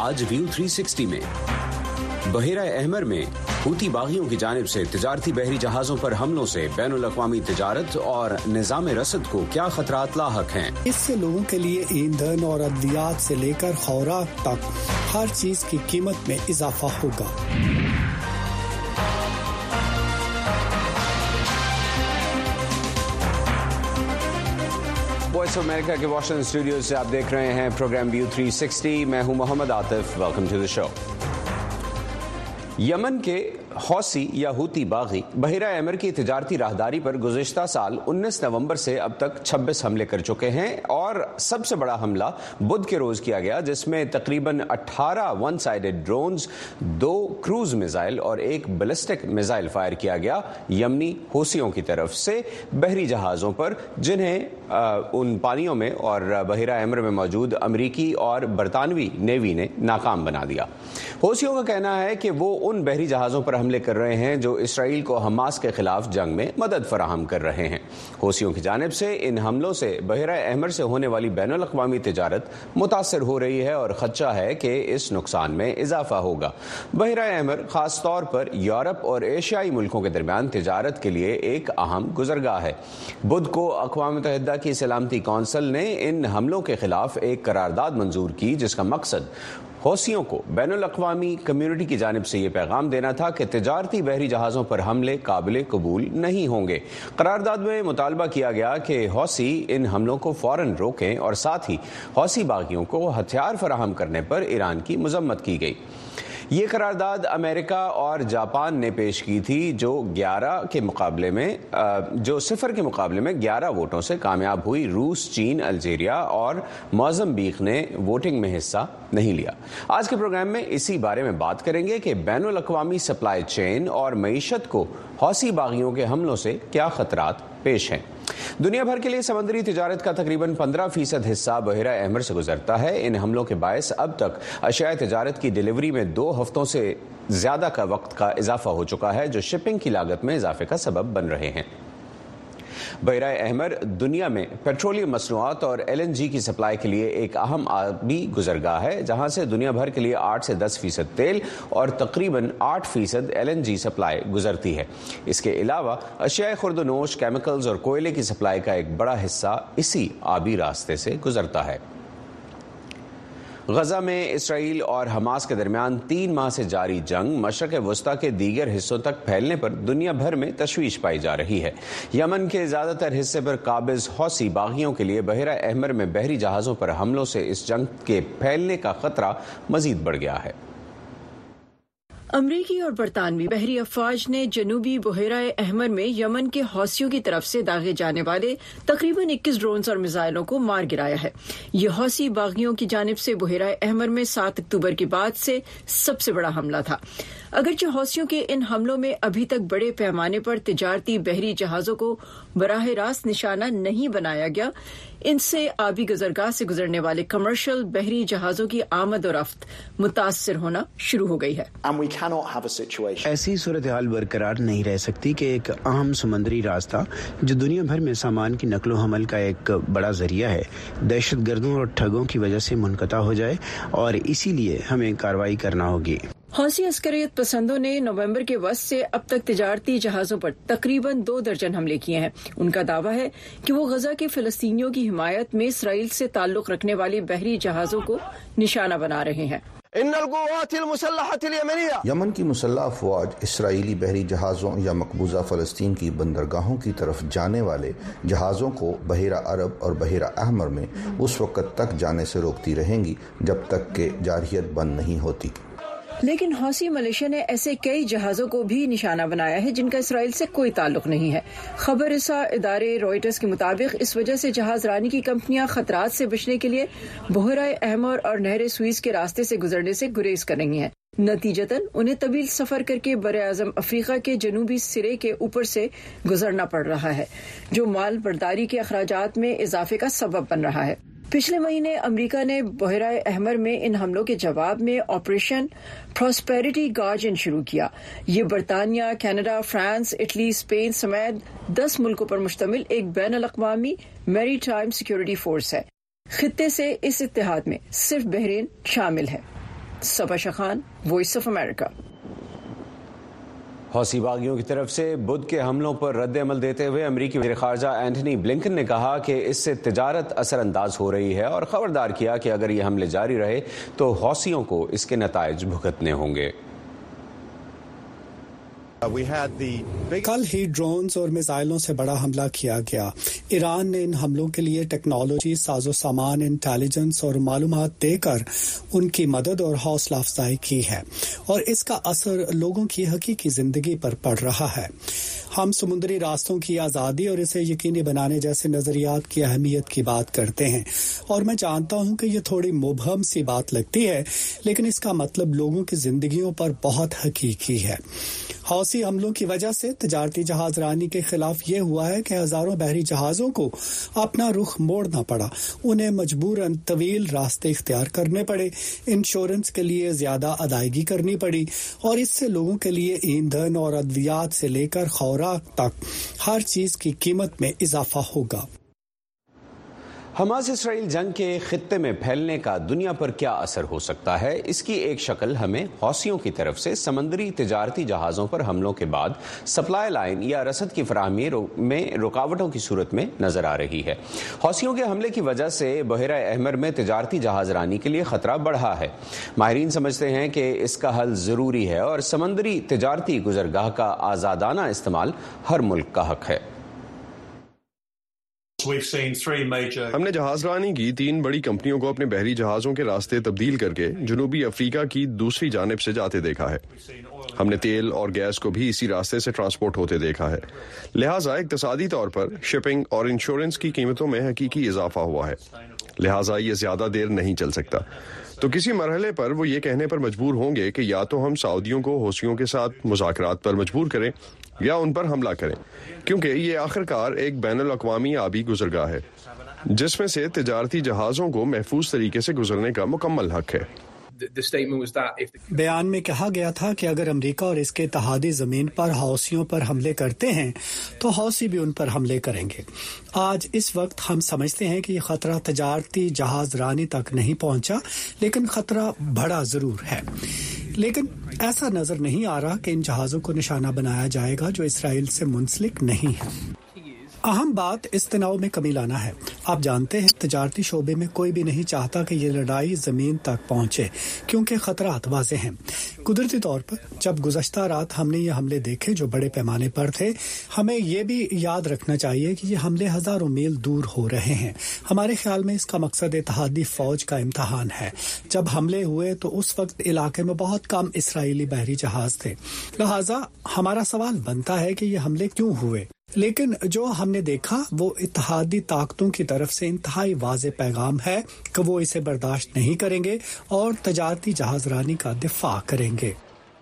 آج ویو 360 میں بحیرہ احمر میں حوثی باغیوں کی جانب سے تجارتی بحری جہازوں پر حملوں سے بین الاقوامی تجارت اور نظام رسد کو کیا خطرات لاحق ہیں؟ اس سے لوگوں کے لیے ایندھن اور ادویات سے لے کر خوراک تک ہر چیز کی قیمت میں اضافہ ہوگا۔ وائس آف امریکہ کے واشنگٹن اسٹوڈیو سے آپ دیکھ رہے ہیں پروگرام ویو 360۔ میں ہوں محمد عاطف، ویلکم ٹو دی شو۔ یمن کے حوثی یا حوثی باغی بحیرہ احمر کی تجارتی راہداری پر گزشتہ سال 19 نومبر سے اب تک 26 حملے کر چکے ہیں، اور سب سے بڑا حملہ بدھ کے روز کیا گیا، جس میں تقریباً 18 ون سائیڈڈ ڈرونز، 2 کروز میزائل اور 1 بیلسٹک میزائل فائر کیا گیا یمنی حوثیوں کی طرف سے بحری جہازوں پر، جنہیں ان پانیوں میں اور بحیرہ احمر میں موجود امریکی اور برطانوی نیوی نے ناکام بنا دیا۔ حوثیوں کا کہنا ہے کہ وہ ان بحری جہازوں پر حملے کر رہے ہیں جو اسرائیل کو حماس کے خلاف جنگ میں مدد فراہم کر رہے ہیں۔ حوثیوں کی جانب سے ان حملوں سے بحیرہ احمر سے ہونے والی بین الاقوامی تجارت متاثر ہو رہی ہے، اور خدشہ ہے کہ اس نقصان میں اضافہ ہوگا۔ بحیرہ احمر خاص طور پر یورپ اور ایشیائی ملکوں کے درمیان تجارت کے لیے ایک اہم گزرگاہ ہے۔ بدھ کو اقوام متحدہ کی سلامتی کونسل نے ان حملوں کے خلاف ایک قرارداد منظور کی، جس کا مقصد حوثیوں کو بین الاقوامی کمیونٹی کی جانب سے یہ پیغام دینا تھا کہ تجارتی بحری جہازوں پر حملے قابل قبول نہیں ہوں گے۔ قرارداد میں مطالبہ کیا گیا کہ حوثی ان حملوں کو فوراً روکیں، اور ساتھ ہی حوثی باغیوں کو ہتھیار فراہم کرنے پر ایران کی مذمت کی گئی۔ یہ قرارداد امریکہ اور جاپان نے پیش کی تھی، جو 0 کے مقابلے میں 11 ووٹوں سے کامیاب ہوئی۔ روس، چین، الجیریا اور موزمبیق نے ووٹنگ میں حصہ نہیں لیا۔ آج کے پروگرام میں اسی بارے میں بات کریں گے کہ بین الاقوامی سپلائی چین اور معیشت کو حوثی باغیوں کے حملوں سے کیا خطرات پیش ہیں۔ دنیا بھر کے لیے سمندری تجارت کا تقریباً 15% حصہ بحیرہ احمر سے گزرتا ہے۔ ان حملوں کے باعث اب تک اشیاء تجارت کی ڈیلیوری میں 2 ہفتوں سے زیادہ کا وقت کا اضافہ ہو چکا ہے، جو شپنگ کی لاگت میں اضافے کا سبب بن رہے ہیں۔ بحیرہ احمر دنیا میں پیٹرولیم مصنوعات اور LNG کی سپلائی کے لیے ایک اہم آبی گزرگاہ ہے، جہاں سے دنیا بھر کے لیے 8 سے 10% تیل اور تقریباً 8% LNG سپلائی گزرتی ہے۔ اس کے علاوہ اشیاء خرد و نوش، کیمیکلز اور کوئلے کی سپلائی کا ایک بڑا حصہ اسی آبی راستے سے گزرتا ہے۔ غزہ میں اسرائیل اور حماس کے درمیان 3 ماہ سے جاری جنگ مشرق وسطیٰ کے دیگر حصوں تک پھیلنے پر دنیا بھر میں تشویش پائی جا رہی ہے۔ یمن کے زیادہ تر حصے پر قابض حوثی باغیوں کے لیے بحیرہ احمر میں بحری جہازوں پر حملوں سے اس جنگ کے پھیلنے کا خطرہ مزید بڑھ گیا ہے۔ امریکی اور برطانوی بحری افواج نے جنوبی بحیرہ احمر میں یمن کے حوثیوں کی طرف سے داغے جانے والے تقریباً 21 ڈرونز اور میزائلوں کو مار گرایا ہے۔ یہ حوثی باغیوں کی جانب سے بحیرہ احمر میں 7 اکتوبر کے بعد سے سب سے بڑا حملہ تھا۔ اگرچہ حوثیوں کے ان حملوں میں ابھی تک بڑے پیمانے پر تجارتی بحری جہازوں کو براہ راست نشانہ نہیں بنایا گیا، ان سے آبی گزرگاہ سے گزرنے والے کمرشل بحری جہازوں کی آمد و رفت متاثر ہونا شروع ہو گئی ہے۔ ایسی صورتحال برقرار نہیں رہ سکتی کہ ایک اہم سمندری راستہ جو دنیا بھر میں سامان کی نقل و حمل کا ایک بڑا ذریعہ ہے، دہشت گردوں اور ٹھگوں کی وجہ سے منقطع ہو جائے، اور اسی لیے ہمیں کارروائی کرنا ہوگی۔ حوثی عسکریت پسندوں نے نومبر کے وسط سے اب تک تجارتی جہازوں پر تقریباً 2 درجن حملے کیے ہیں۔ ان کا دعویٰ ہے کہ وہ غزہ کے فلسطینیوں کی حمایت میں اسرائیل سے تعلق رکھنے والی بحری جہازوں کو نشانہ بنا رہے ہیں۔ یمن کی مسلح افواج اسرائیلی بحری جہازوں یا مقبوضہ فلسطین کی بندرگاہوں کی طرف جانے والے جہازوں کو بحیرہ عرب اور بحیرہ احمر میں اس وقت تک جانے سے روکتی رہیں گی جب تک کہ جارحیت بند نہیں ہوتی۔ لیکن حوثی ملیشیا نے ایسے کئی جہازوں کو بھی نشانہ بنایا ہے جن کا اسرائیل سے کوئی تعلق نہیں ہے۔ خبر رساں ادارے روئٹرز کے مطابق اس وجہ سے جہاز رانی کی کمپنیاں خطرات سے بچنے کے لیے بحیرہ احمر اور نہر سوئز کے راستے سے گزرنے سے گریز کر رہی ہیں۔ نتیجتاً انہیں طویل سفر کر کے براعظم افریقہ کے جنوبی سرے کے اوپر سے گزرنا پڑ رہا ہے، جو مال برداری کے اخراجات میں اضافے کا سبب بن رہا ہے۔ پچھلے مہینے امریکہ نے بحیرہ احمر میں ان حملوں کے جواب میں آپریشن پراسپیرٹی گارجن شروع کیا۔ یہ برطانیہ، کینیڈا، فرانس، اٹلی، اسپین سمیت 10 ملکوں پر مشتمل ایک بین الاقوامی میری ٹائم سیکورٹی فورس ہے۔ خطے سے اس اتحاد میں صرف بحرین شامل ہے۔ سبا خان، وائس آف امریکہ۔ حوثی باغیوں کی طرف سے بدھ کے حملوں پر رد عمل دیتے ہوئے امریکی وزیر خارجہ اینٹھنی بلنکن نے کہا کہ اس سے تجارت اثر انداز ہو رہی ہے اور خبردار کیا کہ اگر یہ حملے جاری رہے تو حوثیوں کو اس کے نتائج بھگتنے ہوں گے۔ کل ہی ڈرونز اور میزائلوں سے بڑا حملہ کیا گیا۔ ایران نے ان حملوں کے لیے ٹیکنالوجی، ساز و سامان، انٹیلیجنس اور معلومات دے کر ان کی مدد اور حوصلہ افزائی کی ہے، اور اس کا اثر لوگوں کی حقیقی زندگی پر پڑ رہا ہے۔ ہم سمندری راستوں کی آزادی اور اسے یقینی بنانے جیسے نظریات کی اہمیت کی بات کرتے ہیں، اور میں جانتا ہوں کہ یہ تھوڑی مبہم سی بات لگتی ہے، لیکن اس کا مطلب لوگوں کی زندگیوں پر بہت حقیقی ہے۔ حوثی حملوں کی وجہ سے تجارتی جہاز رانی کے خلاف یہ ہوا ہے کہ ہزاروں بحری جہازوں کو اپنا رخ موڑنا پڑا، انہیں مجبوراً طویل راستے اختیار کرنے پڑے، انشورنس کے لیے زیادہ ادائیگی کرنی پڑی، اور اس سے لوگوں کے لیے ایندھن اور ادویات سے لے کر خوراک تک ہر چیز کی قیمت میں اضافہ ہوگا۔ حماس اسرائیل جنگ کے خطے میں پھیلنے کا دنیا پر کیا اثر ہو سکتا ہے، اس کی ایک شکل ہمیں حوثیوں کی طرف سے سمندری تجارتی جہازوں پر حملوں کے بعد سپلائی لائن یا رسد کی فراہمی میں رکاوٹوں کی صورت میں نظر آ رہی ہے۔ حوثیوں کے حملے کی وجہ سے بحیرہ احمر میں تجارتی جہاز رانی کے لیے خطرہ بڑھا ہے۔ ماہرین سمجھتے ہیں کہ اس کا حل ضروری ہے اور سمندری تجارتی گزرگاہ کا آزادانہ استعمال ہر ملک کا حق ہے۔ ہم نے جہاز رانی کی 3 بڑی کمپنیوں کو اپنے بحری جہازوں کے راستے تبدیل کر کے جنوبی افریقہ کی دوسری جانب سے جاتے دیکھا ہے۔ ہم نے تیل اور گیس کو بھی اسی راستے سے ٹرانسپورٹ ہوتے دیکھا ہے، لہٰذا اقتصادی طور پر شپنگ اور انشورنس کی قیمتوں میں حقیقی اضافہ ہوا ہے، لہٰذا یہ زیادہ دیر نہیں چل سکتا۔ تو کسی مرحلے پر وہ یہ کہنے پر مجبور ہوں گے کہ یا تو ہم سعودیوں کو حوثیوں کے ساتھ مذاکرات پر مجبور کریں یا ان پر حملہ کریں، کیونکہ یہ آخرکار ایک بین الاقوامی آبی گزرگاہ ہے جس میں سے تجارتی جہازوں کو محفوظ طریقے سے گزرنے کا مکمل حق ہے۔ بیان میں کہا گیا تھا کہ اگر امریکہ اور اس کے اتحادی زمین پر حوثیوں پر حملے کرتے ہیں تو حوثی بھی ان پر حملے کریں گے۔ آج اس وقت ہم سمجھتے ہیں کہ یہ خطرہ تجارتی جہاز رانی تک نہیں پہنچا، لیکن خطرہ بڑا ضرور ہے۔ لیکن ایسا نظر نہیں آ رہا کہ ان جہازوں کو نشانہ بنایا جائے گا جو اسرائیل سے منسلک نہیں ہے۔ اہم بات اس تناؤ میں کمی لانا ہے۔ آپ جانتے ہیں تجارتی شعبے میں کوئی بھی نہیں چاہتا کہ یہ لڑائی زمین تک پہنچے، کیونکہ خطرات واضح ہیں۔ قدرتی طور پر جب گزشتہ رات ہم نے یہ حملے دیکھے جو بڑے پیمانے پر تھے، ہمیں یہ بھی یاد رکھنا چاہیے کہ یہ حملے ہزاروں میل دور ہو رہے ہیں۔ ہمارے خیال میں اس کا مقصد اتحادی فوج کا امتحان ہے۔ جب حملے ہوئے تو اس وقت علاقے میں بہت کم اسرائیلی بحری جہاز تھے، لہٰذا ہمارا سوال بنتا ہے کہ یہ حملے کیوں ہوئے؟ لیکن جو ہم نے دیکھا وہ اتحادی طاقتوں کی طرف سے انتہائی واضح پیغام ہے کہ وہ اسے برداشت نہیں کریں گے اور تجارتی جہاز رانی کا دفاع کریں گے۔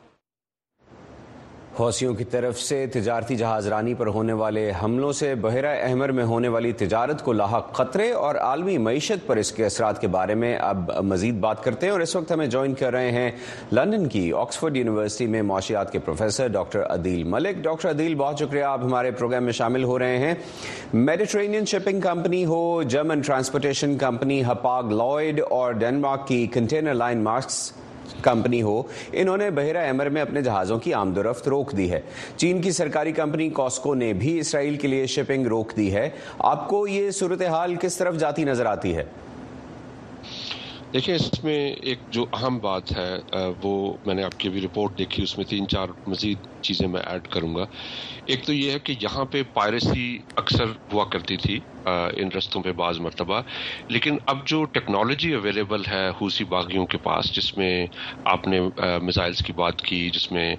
حوثیوں کی طرف سے تجارتی جہاز رانی پر ہونے والے حملوں سے بحیرہ احمر میں ہونے والی تجارت کو لاحق خطرے اور عالمی معیشت پر اس کے اثرات کے بارے میں اب مزید بات کرتے ہیں، اور اس وقت ہمیں جوائن کر رہے ہیں لندن کی آکسفورڈ یونیورسٹی میں معاشیات کے پروفیسر ڈاکٹر عدیل ملک۔ ڈاکٹر عدیل، بہت شکریہ آپ ہمارے پروگرام میں شامل ہو رہے ہیں۔ میڈیٹرینین شپنگ کمپنی ہو، جرمن ٹرانسپورٹیشن کمپنی ہپاگ لائڈ اور ڈینمارک کی کنٹینر لائن مارکس کمپنی ہو، انہوں نے بحیرہ احمر میں اپنے جہازوں کی آمد و رفت روک دی ہے۔ چین کی سرکاری کمپنی کاسکو نے بھی اسرائیل کے لیے شپنگ روک دی ہے۔ آپ کو یہ صورتحال کس طرف جاتی نظر آتی ہے؟ دیکھیں، اس میں ایک جو اہم بات ہے وہ میں نے آپ کی ابھی رپورٹ دیکھی، اس میں 3-4 مزید چیزیں میں ایڈ کروں گا۔ ایک تو یہ ہے کہ یہاں پہ پائریسی اکثر ہوا کرتی تھی ان رستوں پہ بعض مرتبہ، لیکن اب جو ٹیکنالوجی اویلیبل ہے حوثی باغیوں کے پاس، جس میں آپ نے میزائلز کی بات کی، جس میں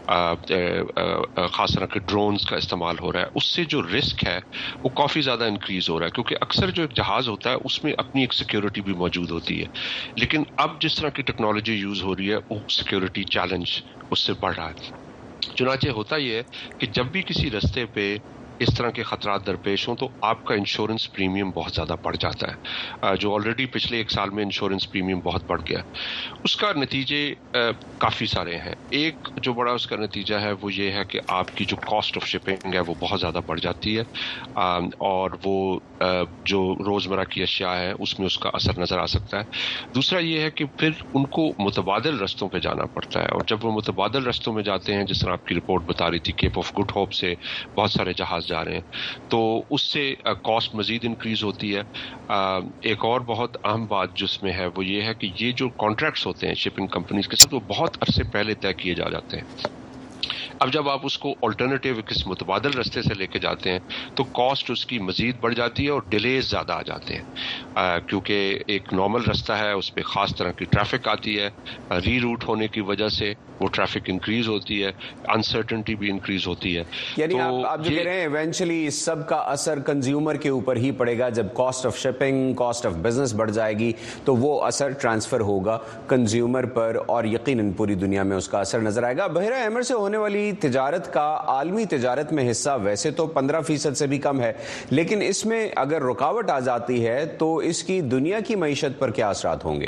خاص طرح کے ڈرونز کا استعمال ہو رہا ہے، اس سے جو رسک ہے وہ کافی زیادہ انکریز ہو رہا ہے، کیونکہ اکثر جو ایک جہاز ہوتا ہے اس میں اپنی ایک سیکیورٹی بھی موجود ہوتی ہے، لیکن اب جس طرح کی ٹیکنالوجی یوز ہو رہی ہے وہ سیکیورٹی چیلنج اس سے بڑھ رہا ہے۔ چنانچہ ہوتا یہ ہے کہ جب بھی کسی رستے پہ اس طرح کے خطرات درپیش ہوں تو آپ کا انشورنس پریمیم بہت زیادہ بڑھ جاتا ہے، جو آلریڈی پچھلے 1 سال میں انشورنس پریمیم بہت بڑھ گیا. اس کا نتیجے کافی سارے ہیں. ایک جو بڑا اس کا نتیجہ ہے وہ یہ ہے کہ آپ کی جو کاسٹ آف شپنگ ہے وہ بہت زیادہ بڑھ جاتی ہے، اور وہ جو روزمرہ کی اشیاء ہے اس میں اس کا اثر نظر آ سکتا ہے. دوسرا یہ ہے کہ پھر ان کو متبادل رستوں پہ جانا پڑتا ہے، اور جب وہ متبادل رستوں میں جاتے ہیں، جس طرح آپ کی رپورٹ بتا رہی تھی کیپ آف گڈ ہوپ سے بہت سارے جہاز جا رہے ہیں، تو اس سے کاسٹ مزید انکریز ہوتی ہے. ایک اور بہت اہم بات جس میں ہے وہ یہ ہے کہ یہ جو کانٹریکٹس ہوتے ہیں شپنگ کمپنیز کے ساتھ وہ بہت عرصے پہلے طے کیے جاتے ہیں. اب جب آپ اس کو آلٹرنیٹیو کس متبادل رستے سے لے کے جاتے ہیں تو کاسٹ اس کی مزید بڑھ جاتی ہے اور ڈیلیز زیادہ آ جاتے ہیں، کیونکہ ایک نارمل رستہ ہے اس پہ خاص طرح کی ٹریفک آتی ہے، ری روٹ ہونے کی وجہ سے وہ ٹریفک انکریز ہوتی ہے، انسرٹنٹی بھی انکریز ہوتی ہے. یعنی آپ جو کہہ رہے ہیں ایونچولی اس سب کا اثر کنزیومر کے اوپر ہی پڑے گا. جب کاسٹ آف شپنگ، کاسٹ آف بزنس بڑھ جائے گی تو وہ اثر ٹرانسفر ہوگا کنزیومر پر، اور یقیناً پوری دنیا میں اس کا اثر نظر آئے گا. بحیرہ احمر سے ہونے والی تجارت کا عالمی تجارت میں حصہ ویسے تو 15% سے بھی کم ہے، لیکن اس میں اگر رکاوٹ آ جاتی ہے تو اس کی دنیا کی معیشت پر کیا اثرات ہوں گے؟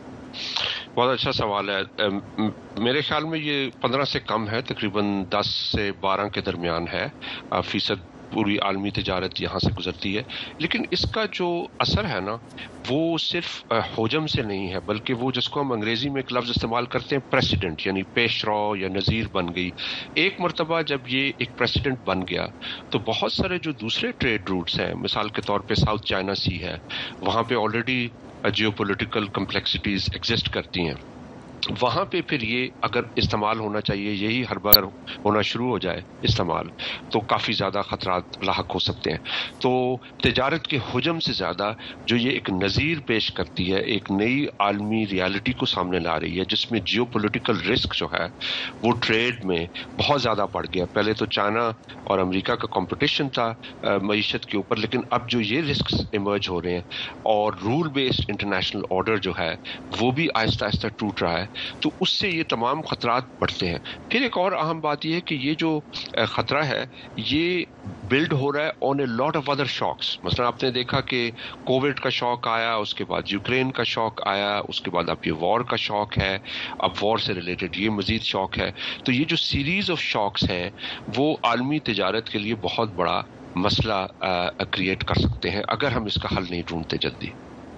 بہت اچھا سوال ہے. میرے خیال میں یہ 15 سے کم ہے، تقریباً 10 سے 12 کے درمیان ہے فیصد پوری عالمی تجارت یہاں سے گزرتی ہے. لیکن اس کا جو اثر ہے نا وہ صرف حجم سے نہیں ہے، بلکہ وہ جس کو ہم انگریزی میں ایک لفظ استعمال کرتے ہیں پریسیڈنٹ، یعنی پیش رو یا نظیر بن گئی. ایک مرتبہ جب یہ ایک پریسیڈنٹ بن گیا تو بہت سارے جو دوسرے ٹریڈ روٹس ہیں، مثال کے طور پہ ساؤتھ چائنا سی ہے، وہاں پہ آلریڈی جیو پولیٹیکل کمپلیکسٹیز ایگزسٹ کرتی ہیں، وہاں پہ پھر یہ اگر استعمال ہونا چاہیے، یہی ہر بار ہونا شروع ہو جائے استعمال، تو کافی زیادہ خطرات لاحق ہو سکتے ہیں. تو تجارت کے حجم سے زیادہ جو یہ ایک نظیر پیش کرتی ہے، ایک نئی عالمی ریالٹی کو سامنے لا رہی ہے جس میں جیو پولیٹیکل رسک جو ہے وہ ٹریڈ میں بہت زیادہ بڑھ گیا. پہلے تو چائنا اور امریکہ کا کمپٹیشن تھا معیشت کے اوپر، لیکن اب جو یہ رسکس ایمرج ہو رہے ہیں اور رول بیسڈ انٹرنیشنل آرڈر جو ہے وہ بھی آہستہ آہستہ ٹوٹ رہا ہے، تو اس سے یہ تمام خطرات بڑھتے ہیں. پھر ایک اور اہم بات یہ ہے کہ یہ جو خطرہ ہے یہ بلڈ ہو رہا ہے آن اے لاٹ آف ادر شاکس. مثلا آپ نے دیکھا کہ کووڈ کا شاک آیا، اس کے بعد یوکرین کا شاک آیا، اس کے بعد اب یہ وار کا شاک ہے، اب وار سے ریلیٹڈ یہ مزید شاک ہے. تو یہ جو سیریز آف شاکس ہیں وہ عالمی تجارت کے لیے بہت بڑا مسئلہ کریٹ کر سکتے ہیں اگر ہم اس کا حل نہیں ڈھونڈتے جلدی.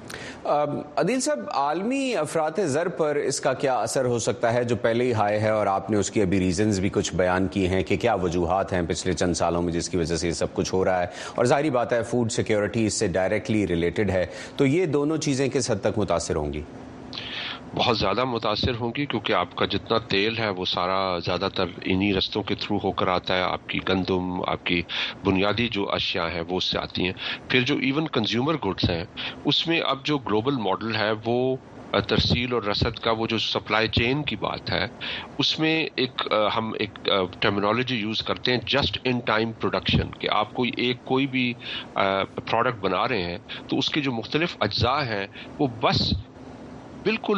عدیل صاحب، عالمی افراط زر پر اس کا کیا اثر ہو سکتا ہے جو پہلے ہی ہائی ہے، اور آپ نے اس کی ابھی ریزنز بھی کچھ بیان کیے ہیں کہ کیا وجوہات ہیں پچھلے چند سالوں میں جس کی وجہ سے یہ سب کچھ ہو رہا ہے، اور ظاہری بات ہے فوڈ سیکیورٹی اس سے ڈائریکٹلی ریلیٹڈ ہے. تو یہ دونوں چیزیں کس حد تک متاثر ہوں گی؟ بہت زیادہ متاثر ہوں گی، کیونکہ آپ کا جتنا تیل ہے وہ سارا زیادہ تر انہی رستوں کے تھرو ہو کر آتا ہے. آپ کی گندم، آپ کی بنیادی جو اشیاء ہیں وہ اس سے آتی ہیں. پھر جو ایون کنزیومر گڈس ہیں اس میں اب جو گلوبل ماڈل ہے وہ ترسیل اور رسد کا وہ جو سپلائی چین کی بات ہے اس میں ہم ایک ٹرمینالوجی یوز کرتے ہیں جسٹ ان ٹائم پروڈکشن، کہ آپ کوئی بھی پروڈکٹ بنا رہے ہیں تو اس کے جو مختلف اجزاء ہیں وہ بس بالکل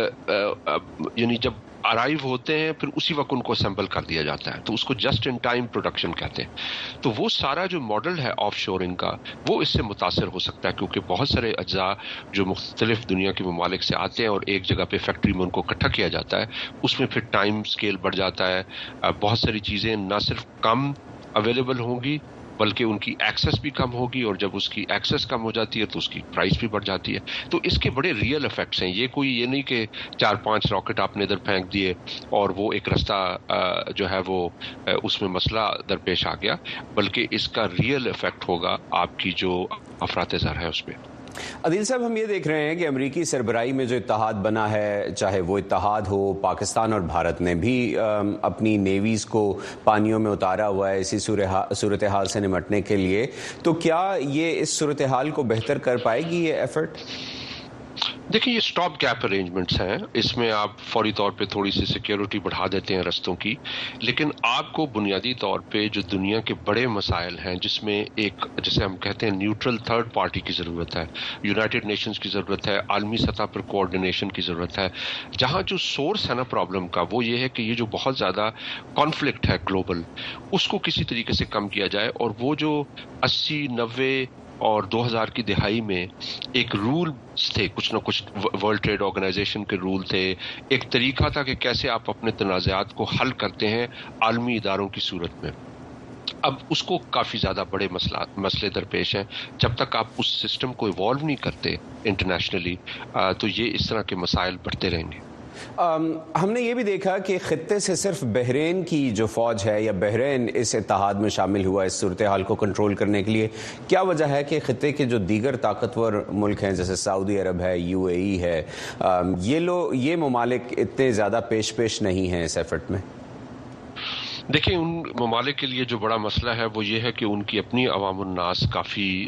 یعنی جب ارائیو ہوتے ہیں پھر اسی وقت ان کو اسمبل کر دیا جاتا ہے، تو اس کو جسٹ ان ٹائم پروڈکشن کہتے ہیں. تو وہ سارا جو ماڈل ہے آف شورنگ کا وہ اس سے متاثر ہو سکتا ہے، کیونکہ بہت سارے اجزاء جو مختلف دنیا کے ممالک سے آتے ہیں اور ایک جگہ پہ فیکٹری میں ان کو اکٹھا کیا جاتا ہے، اس میں پھر ٹائم اسکیل بڑھ جاتا ہے. بہت ساری چیزیں نہ صرف کم اویلیبل ہوں گی بلکہ ان کی ایکسس بھی کم ہوگی، اور جب اس کی ایکسس کم ہو جاتی ہے تو اس کی پرائس بھی بڑھ جاتی ہے. تو اس کے بڑے ریئل ایفیکٹس ہیں. یہ نہیں کہ 4-5 راکٹ آپ نے ادھر پھینک دیے اور وہ ایک رستہ جو ہے وہ اس میں مسئلہ درپیش آ گیا، بلکہ اس کا ریئل ایفیکٹ ہوگا آپ کی جو افراط زر ہے اس پہ. عدیل صاحب، ہم یہ دیکھ رہے ہیں کہ امریکی سربراہی میں جو اتحاد بنا ہے، چاہے وہ اتحاد ہو، پاکستان اور بھارت نے بھی اپنی نیویز کو پانیوں میں اتارا ہوا ہے اسی صورتحال سے نمٹنے کے لیے. تو کیا یہ اس صورتحال کو بہتر کر پائے گی یہ ایفرٹ؟ देखिए, ये stop gap arrangements हैं, इसमें आप फौरी तौर पे थोड़ी सी सिक्योरिटी बढ़ा देते हैं रस्तों की, लेकिन आपको बुनियादी तौर पे जो दुनिया के बड़े मसाइल हैं, जिसमें एक, जैसे हम कहते हैं, न्यूट्रल थर्ड पार्टी की ज़रूरत है, यूनाइटेड नेशंस की ज़रूरत है, आलमी सतह पर कोऑर्डिनेशन की ज़रूरत है। जहाँ जो सोर्स है ना प्रॉब्लम का, वो ये है कि ये जो बहुत ज़्यादा कॉन्फ्लिक्ट है ग्लोबल, उसको किसी तरीके से कम किया जाए, और वो जो 80, 90 और 2000 की दिहाई में एक रूल थे, कुछ ना कुछ वर्ल्ड ट्रेड ऑर्गेनाइजेशन के रूल थे, एक तरीका था कि कैसे आप अपने तनाज़ात को हल करते हैं आलमी इदारों की सूरत में। अब उसको काफ़ी ज़्यादा बड़े मसले दरपेश हैं। जब तक आप उस सिस्टम को इवॉल्व नहीं करते इंटरनेशनली, तो ये इस तरह के मसाइल बढ़ते रहेंगे। हमने ये भी देखा कि खित्ते से सिर्फ बहरीन की जो फौज है या बहरीन इस इत्तेहाद में शामिल हुआ इस सूरत हाल को कंट्रोल करने के लिए, क्या वजह है कि खित्ते के जो दीगर ताकतवर मुल्क हैं जैसे सऊदी अरब है, UAE है, ये ममालिक इतने ज़्यादा पेश नहीं हैं इस एफर्ट में? देखिए, उन ममालिक के लिए जो बड़ा मसला है वो ये है कि उनकी अपनी अवामुन्नास काफ़ी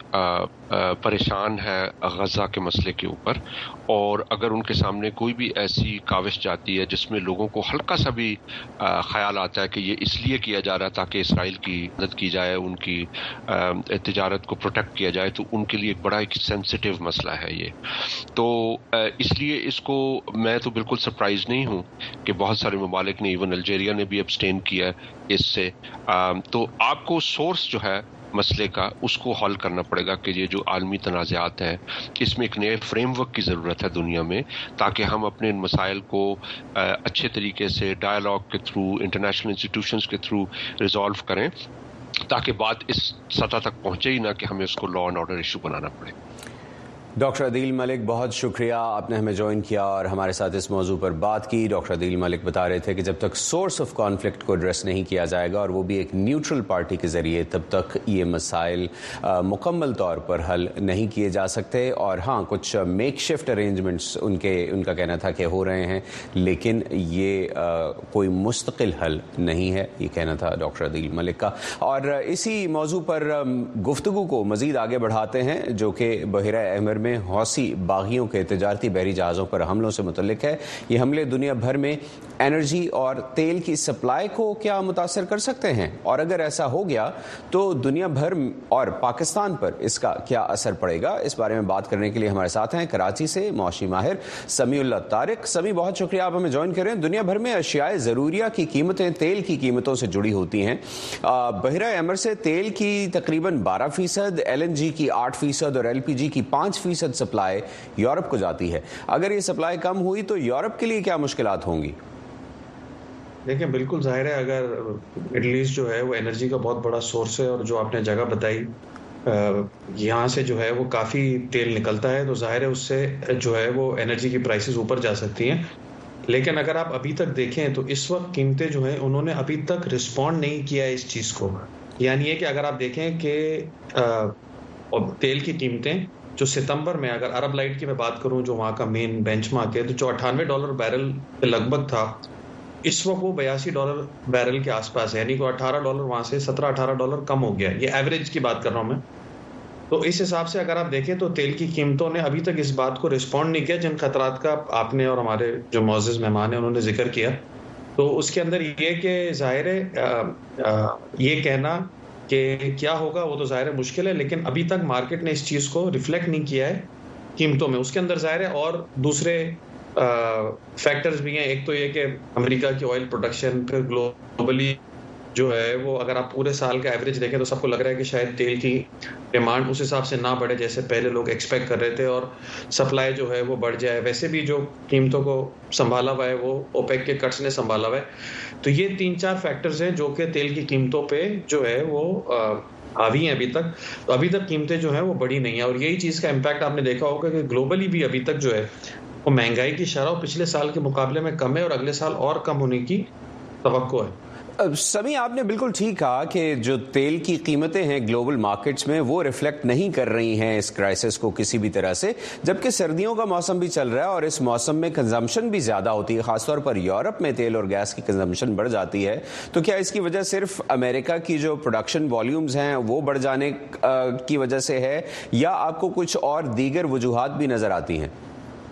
परेशान है गज़ा के मसले के ऊपर, और अगर उनके सामने कोई भी ऐसी काविश जाती है जिसमें लोगों को हल्का सा भी ख्याल आता है कि ये इसलिए किया जा रहा है ताकि इसराइल की मदद की जाए, उनकी तिजारत को प्रोटेक्ट किया जाए, तो उनके लिए बड़ा एक सेंसिटिव मसला है ये। तो इसलिए इसको मैं तो बिल्कुल सरप्राइज नहीं हूँ कि बहुत सारे ममालिक ने, इवन अल्जेरिया ने भी अब्सटेन किया इससे। तो आपको सोर्स जो है मसले का, उसको हल करना पड़ेगा कि ये जो आलमी तनाज़ात हैं, इसमें एक नए फ्रेमवर्क की ज़रूरत है दुनिया में, ताकि हम अपने इन मसाइल को अच्छे तरीके से डायलॉग के थ्रू, इंटरनेशनल इंस्टीट्यूशंस के थ्रू रिजॉल्व करें, ताकि बात इस सतह तक पहुँचे ही ना कि हमें उसको लॉ एंड ऑर्डर इशू बनाना पड़े। डॉक्टर अदील मलिक, बहुत शुक्रिया, आपने हमें ज्वाइन किया और हमारे साथ इस मौजू पर बात की। डॉक्टर अदील मलिक बता रहे थे कि जब तक सोर्स ऑफ कॉन्फ्लिक्ट को एड्रेस नहीं किया जाएगा, और वो भी एक न्यूट्रल पार्टी के ज़रिए, तब तक ये मसाइल मुकम्मल तौर पर हल नहीं किए जा सकते। और हाँ, कुछ मेक शिफ्ट अरेंजमेंट्स उनका कहना था कि हो रहे हैं, लेकिन ये कोई मुस्तकिल हल नहीं है, ये कहना था डॉक्टर अदील मलिक का। और इसी मौजू पर गुफ्तगू को मज़ीद आगे बढ़ाते हैं, जो कि बहिरा अहमर में हौसी बागियों के तिजारती बहरी जहाज़ों पर हमलों से मुतल्लिक है। ये हमले दुनिया भर में एनर्जी और तेल की सप्लाई को क्या मुतासर कर सकते हैं, और अगर ऐसा हो गया तो दुनिया भर और पाकिस्तान पर इसका क्या असर पड़ेगा? इस बारे में बात करने के लिए हमारे साथ हैं कराची से मौशी माहिर समीउल्लाह तारिक। समी, बहुत शुक्रिया, आप हमें ज्वाइन करें। दुनिया भर में अशियाए ज़रूरिया की कीमतें तेल की कीमतों से जुड़ी होती हैं। बहिरा अहमर से तेल की तकरीबन 12%, LNG की 8% और LPG की 5% सप्लाई यूरोप को जाती है। अगर ये सप्लाई कम हुई तो यूरोप के लिए क्या मुश्किलात होंगी? देखिए, बिल्कुल जाहिर है, अगर मिडल ईस्ट जो है वो एनर्जी का बहुत बड़ा सोर्स है, और जो आपने जगह बताई यहाँ से जो है वो काफ़ी तेल निकलता है, तो जाहिर है उससे जो है वो एनर्जी की प्राइसेस ऊपर जा सकती हैं। लेकिन अगर आप अभी तक देखें तो इस वक्त कीमतें जो हैं उन्होंने अभी तक रिस्पॉन्ड नहीं किया है इस चीज़ को। यानी ये कि अगर आप देखें कि तेल की कीमतें जो सितंबर में, अगर अरब लाइट की मैं बात करूं जो वहाँ का मेन बेंचमार्क है, तो जो $98 बैरल लगभग था, इस वक्त वो $82 बैरल के आसपास है, यानी कि $18 वहाँ से $17-18 कम हो गया। ये एवरेज की बात कर रहा हूँ मैं। तो इस हिसाब से अगर आप देखें तो तेल की कीमतों ने अभी तक इस बात को रिस्पॉन्ड नहीं किया जिन खतरात का आपने और हमारे जो मौजूद मेहमान हैं उन्होंने जिक्र किया। तो उसके अंदर ये कि जाहिर है ये कहना कि क्या होगा वो तो जाहिर है मुश्किल है, लेकिन अभी तक मार्केट ने इस चीज़ को रिफ्लेक्ट नहीं किया है कीमतों में। उसके अंदर जाहिर है और दूसरे फैक्टर्स भी हैं। एक तो ये कि अमेरिका की ऑयल प्रोडक्शन फिर ग्लोबली जो है वो, अगर आप पूरे साल का एवरेज देखें तो सबको लग रहा है कि शायद तेल की डिमांड उस हिसाब से ना बढ़े जैसे पहले लोग एक्सपेक्ट कर रहे थे, और सप्लाई जो है वो बढ़ जाए। वैसे भी जो कीमतों को संभाला हुआ है वो ओपेक के कट्स ने संभाला हुआ है। तो ये 3-4 फैक्टर्स हैं जो कि तेल की कीमतों पे जो है वो हावी हैं अभी तक। तो अभी तक कीमतें जो हैं वो बढ़ी नहीं है, और यही चीज़ का इम्पैक्ट आपने देखा होगा कि ग्लोबली भी अभी तक जो है वो महंगाई की शरह पिछले साल के मुकाबले में कम है, और अगले साल और कम होने की तवक्को है। समी, आपने बिल्कुल ठीक कहा कि जो तेल की कीमतें हैं ग्लोबल मार्केट्स में वो रिफ्लेक्ट नहीं कर रही हैं इस क्राइसिस को किसी भी तरह से, जबकि सर्दियों का मौसम भी चल रहा है और इस मौसम में कंजम्पशन भी ज़्यादा होती है। खासतौर पर यूरोप में तेल और गैस की कंजम्पशन बढ़ जाती है। तो क्या इसकी वजह सिर्फ अमेरिका की जो प्रोडक्शन वॉल्यूम्स हैं वो बढ़ जाने की वजह से है, या आपको कुछ और दीगर वजूहात भी नज़र आती हैं?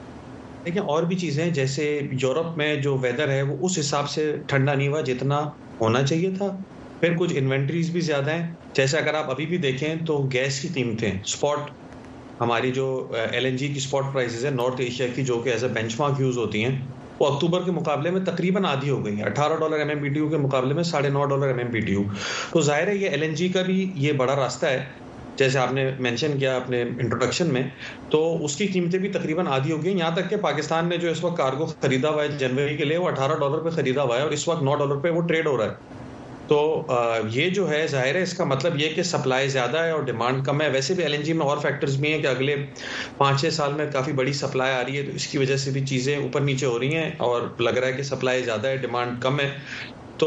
دیکھیں اور بھی چیزیں جیسے یورپ میں جو ویدر ہے وہ اس حساب سے ٹھنڈا نہیں ہوا جتنا ہونا چاہیے تھا. پھر کچھ انوینٹریز بھی زیادہ ہیں. جیسے اگر آپ ابھی بھی دیکھیں تو گیس کی قیمتیں اسپاٹ ہماری جو LNG کی اسپاٹ پرائسز ہیں نارتھ ایشیا کی جو کہ ایز اے بینچ مارک یوز ہوتی ہیں وہ اکتوبر کے مقابلے میں تقریباً آدھی ہو گئی ہیں. $18 کے مقابلے میں $9.5 MMBTU. تو ظاہر ہے یہ LNG کا بھی یہ بڑا راستہ ہے جیسے آپ نے مینشن کیا اپنے انٹروڈکشن میں. تو اس کی قیمتیں بھی تقریباً آدھی ہو گئی. یہاں تک کہ پاکستان نے جو اس وقت کارگو خریدا ہوا ہے جنوری کے لیے وہ $18 پہ خریدا ہوا ہے اور اس وقت $9 پہ وہ ٹریڈ ہو رہا ہے. تو یہ جو ہے ظاہر ہے اس کا مطلب یہ کہ سپلائی زیادہ ہے اور ڈیمانڈ کم ہے. ویسے بھی LNG میں اور فیکٹرز بھی ہیں کہ اگلے 5-6 سال میں کافی بڑی سپلائی آ رہی ہے تو اس کی وجہ سے بھی چیزیں اوپر نیچے ہو رہی ہیں اور لگ رہا ہے کہ سپلائی زیادہ ہے ڈیمانڈ کم ہے. تو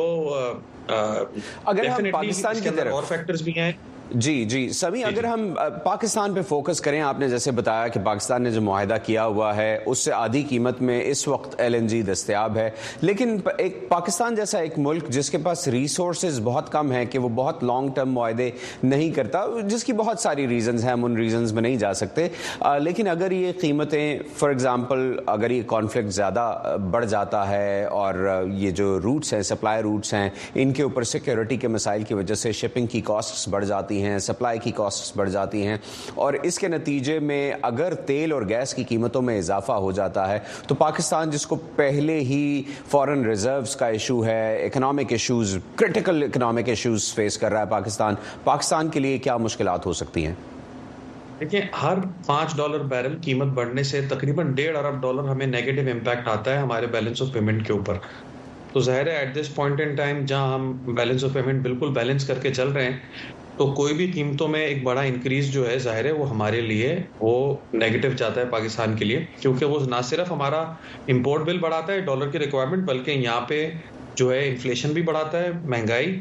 اگر ہم پاکستان کی طرف اور فیکٹرز بھی ہیں. جی سمی اگر ہم پاکستان پہ فوکس کریں, آپ نے جیسے بتایا کہ پاکستان نے جو معاہدہ کیا ہوا ہے اس سے آدھی قیمت میں اس وقت LNG دستیاب ہے, لیکن ایک پاکستان جیسا ایک ملک جس کے پاس ریسورسز بہت کم ہیں کہ وہ بہت لانگ ٹرم معاہدے نہیں کرتا, جس کی بہت ساری ریزنز ہیں, ہم ان ریزنز میں نہیں جا سکتے, لیکن اگر یہ قیمتیں فار ایگزامپل اگر یہ کانفلکٹ زیادہ بڑھ جاتا ہے اور یہ جو روٹس ہیں سپلائی روٹس ہیں ان کے اوپر سیکیورٹی کے مسائل کی وجہ سے شپنگ کی کاسٹس بڑھ جاتی ہیں, سپلائی کی کاسٹس بڑھ جاتی ہیں اور اس کے نتیجے میں اگر تیل اور گیس کی قیمتوں میں اضافہ ہو جاتا ہے تو پاکستان جس کو پہلے ہی فارن ریزروز کا ایشو ہے, اکنامک ایشوز, کرٹیکل اکنامک ایشوز فیس کر رہا ہے پاکستان کے لیے کیا مشکلات ہو سکتی ہیں؟ دیکھیں ہر $5 بیرل قیمت بڑھنے سے تقریباً $1.5 ارب ہمیں نیگیٹو امپیکٹ آتا ہے ہمارے بیلنس آف پیمنٹ کے اوپر. تو ظاہر ہے ایٹ دس پوائنٹ ان ٹائم جہاں ہم بیلنس آف پیمنٹ بالکل بیلنس کر کے چل رہے ہیں تو کوئی بھی قیمتوں میں ایک بڑا انکریز جو ہے ظاہر ہے وہ ہمارے لیے وہ نیگیٹو جاتا ہے پاکستان کے لیے, کیونکہ وہ نہ صرف ہمارا امپورٹ بل بڑھاتا ہے ڈالر کی ریکوائرمنٹ بلکہ یہاں پہ جو ہے انفلیشن بھی بڑھاتا ہے, مہنگائی,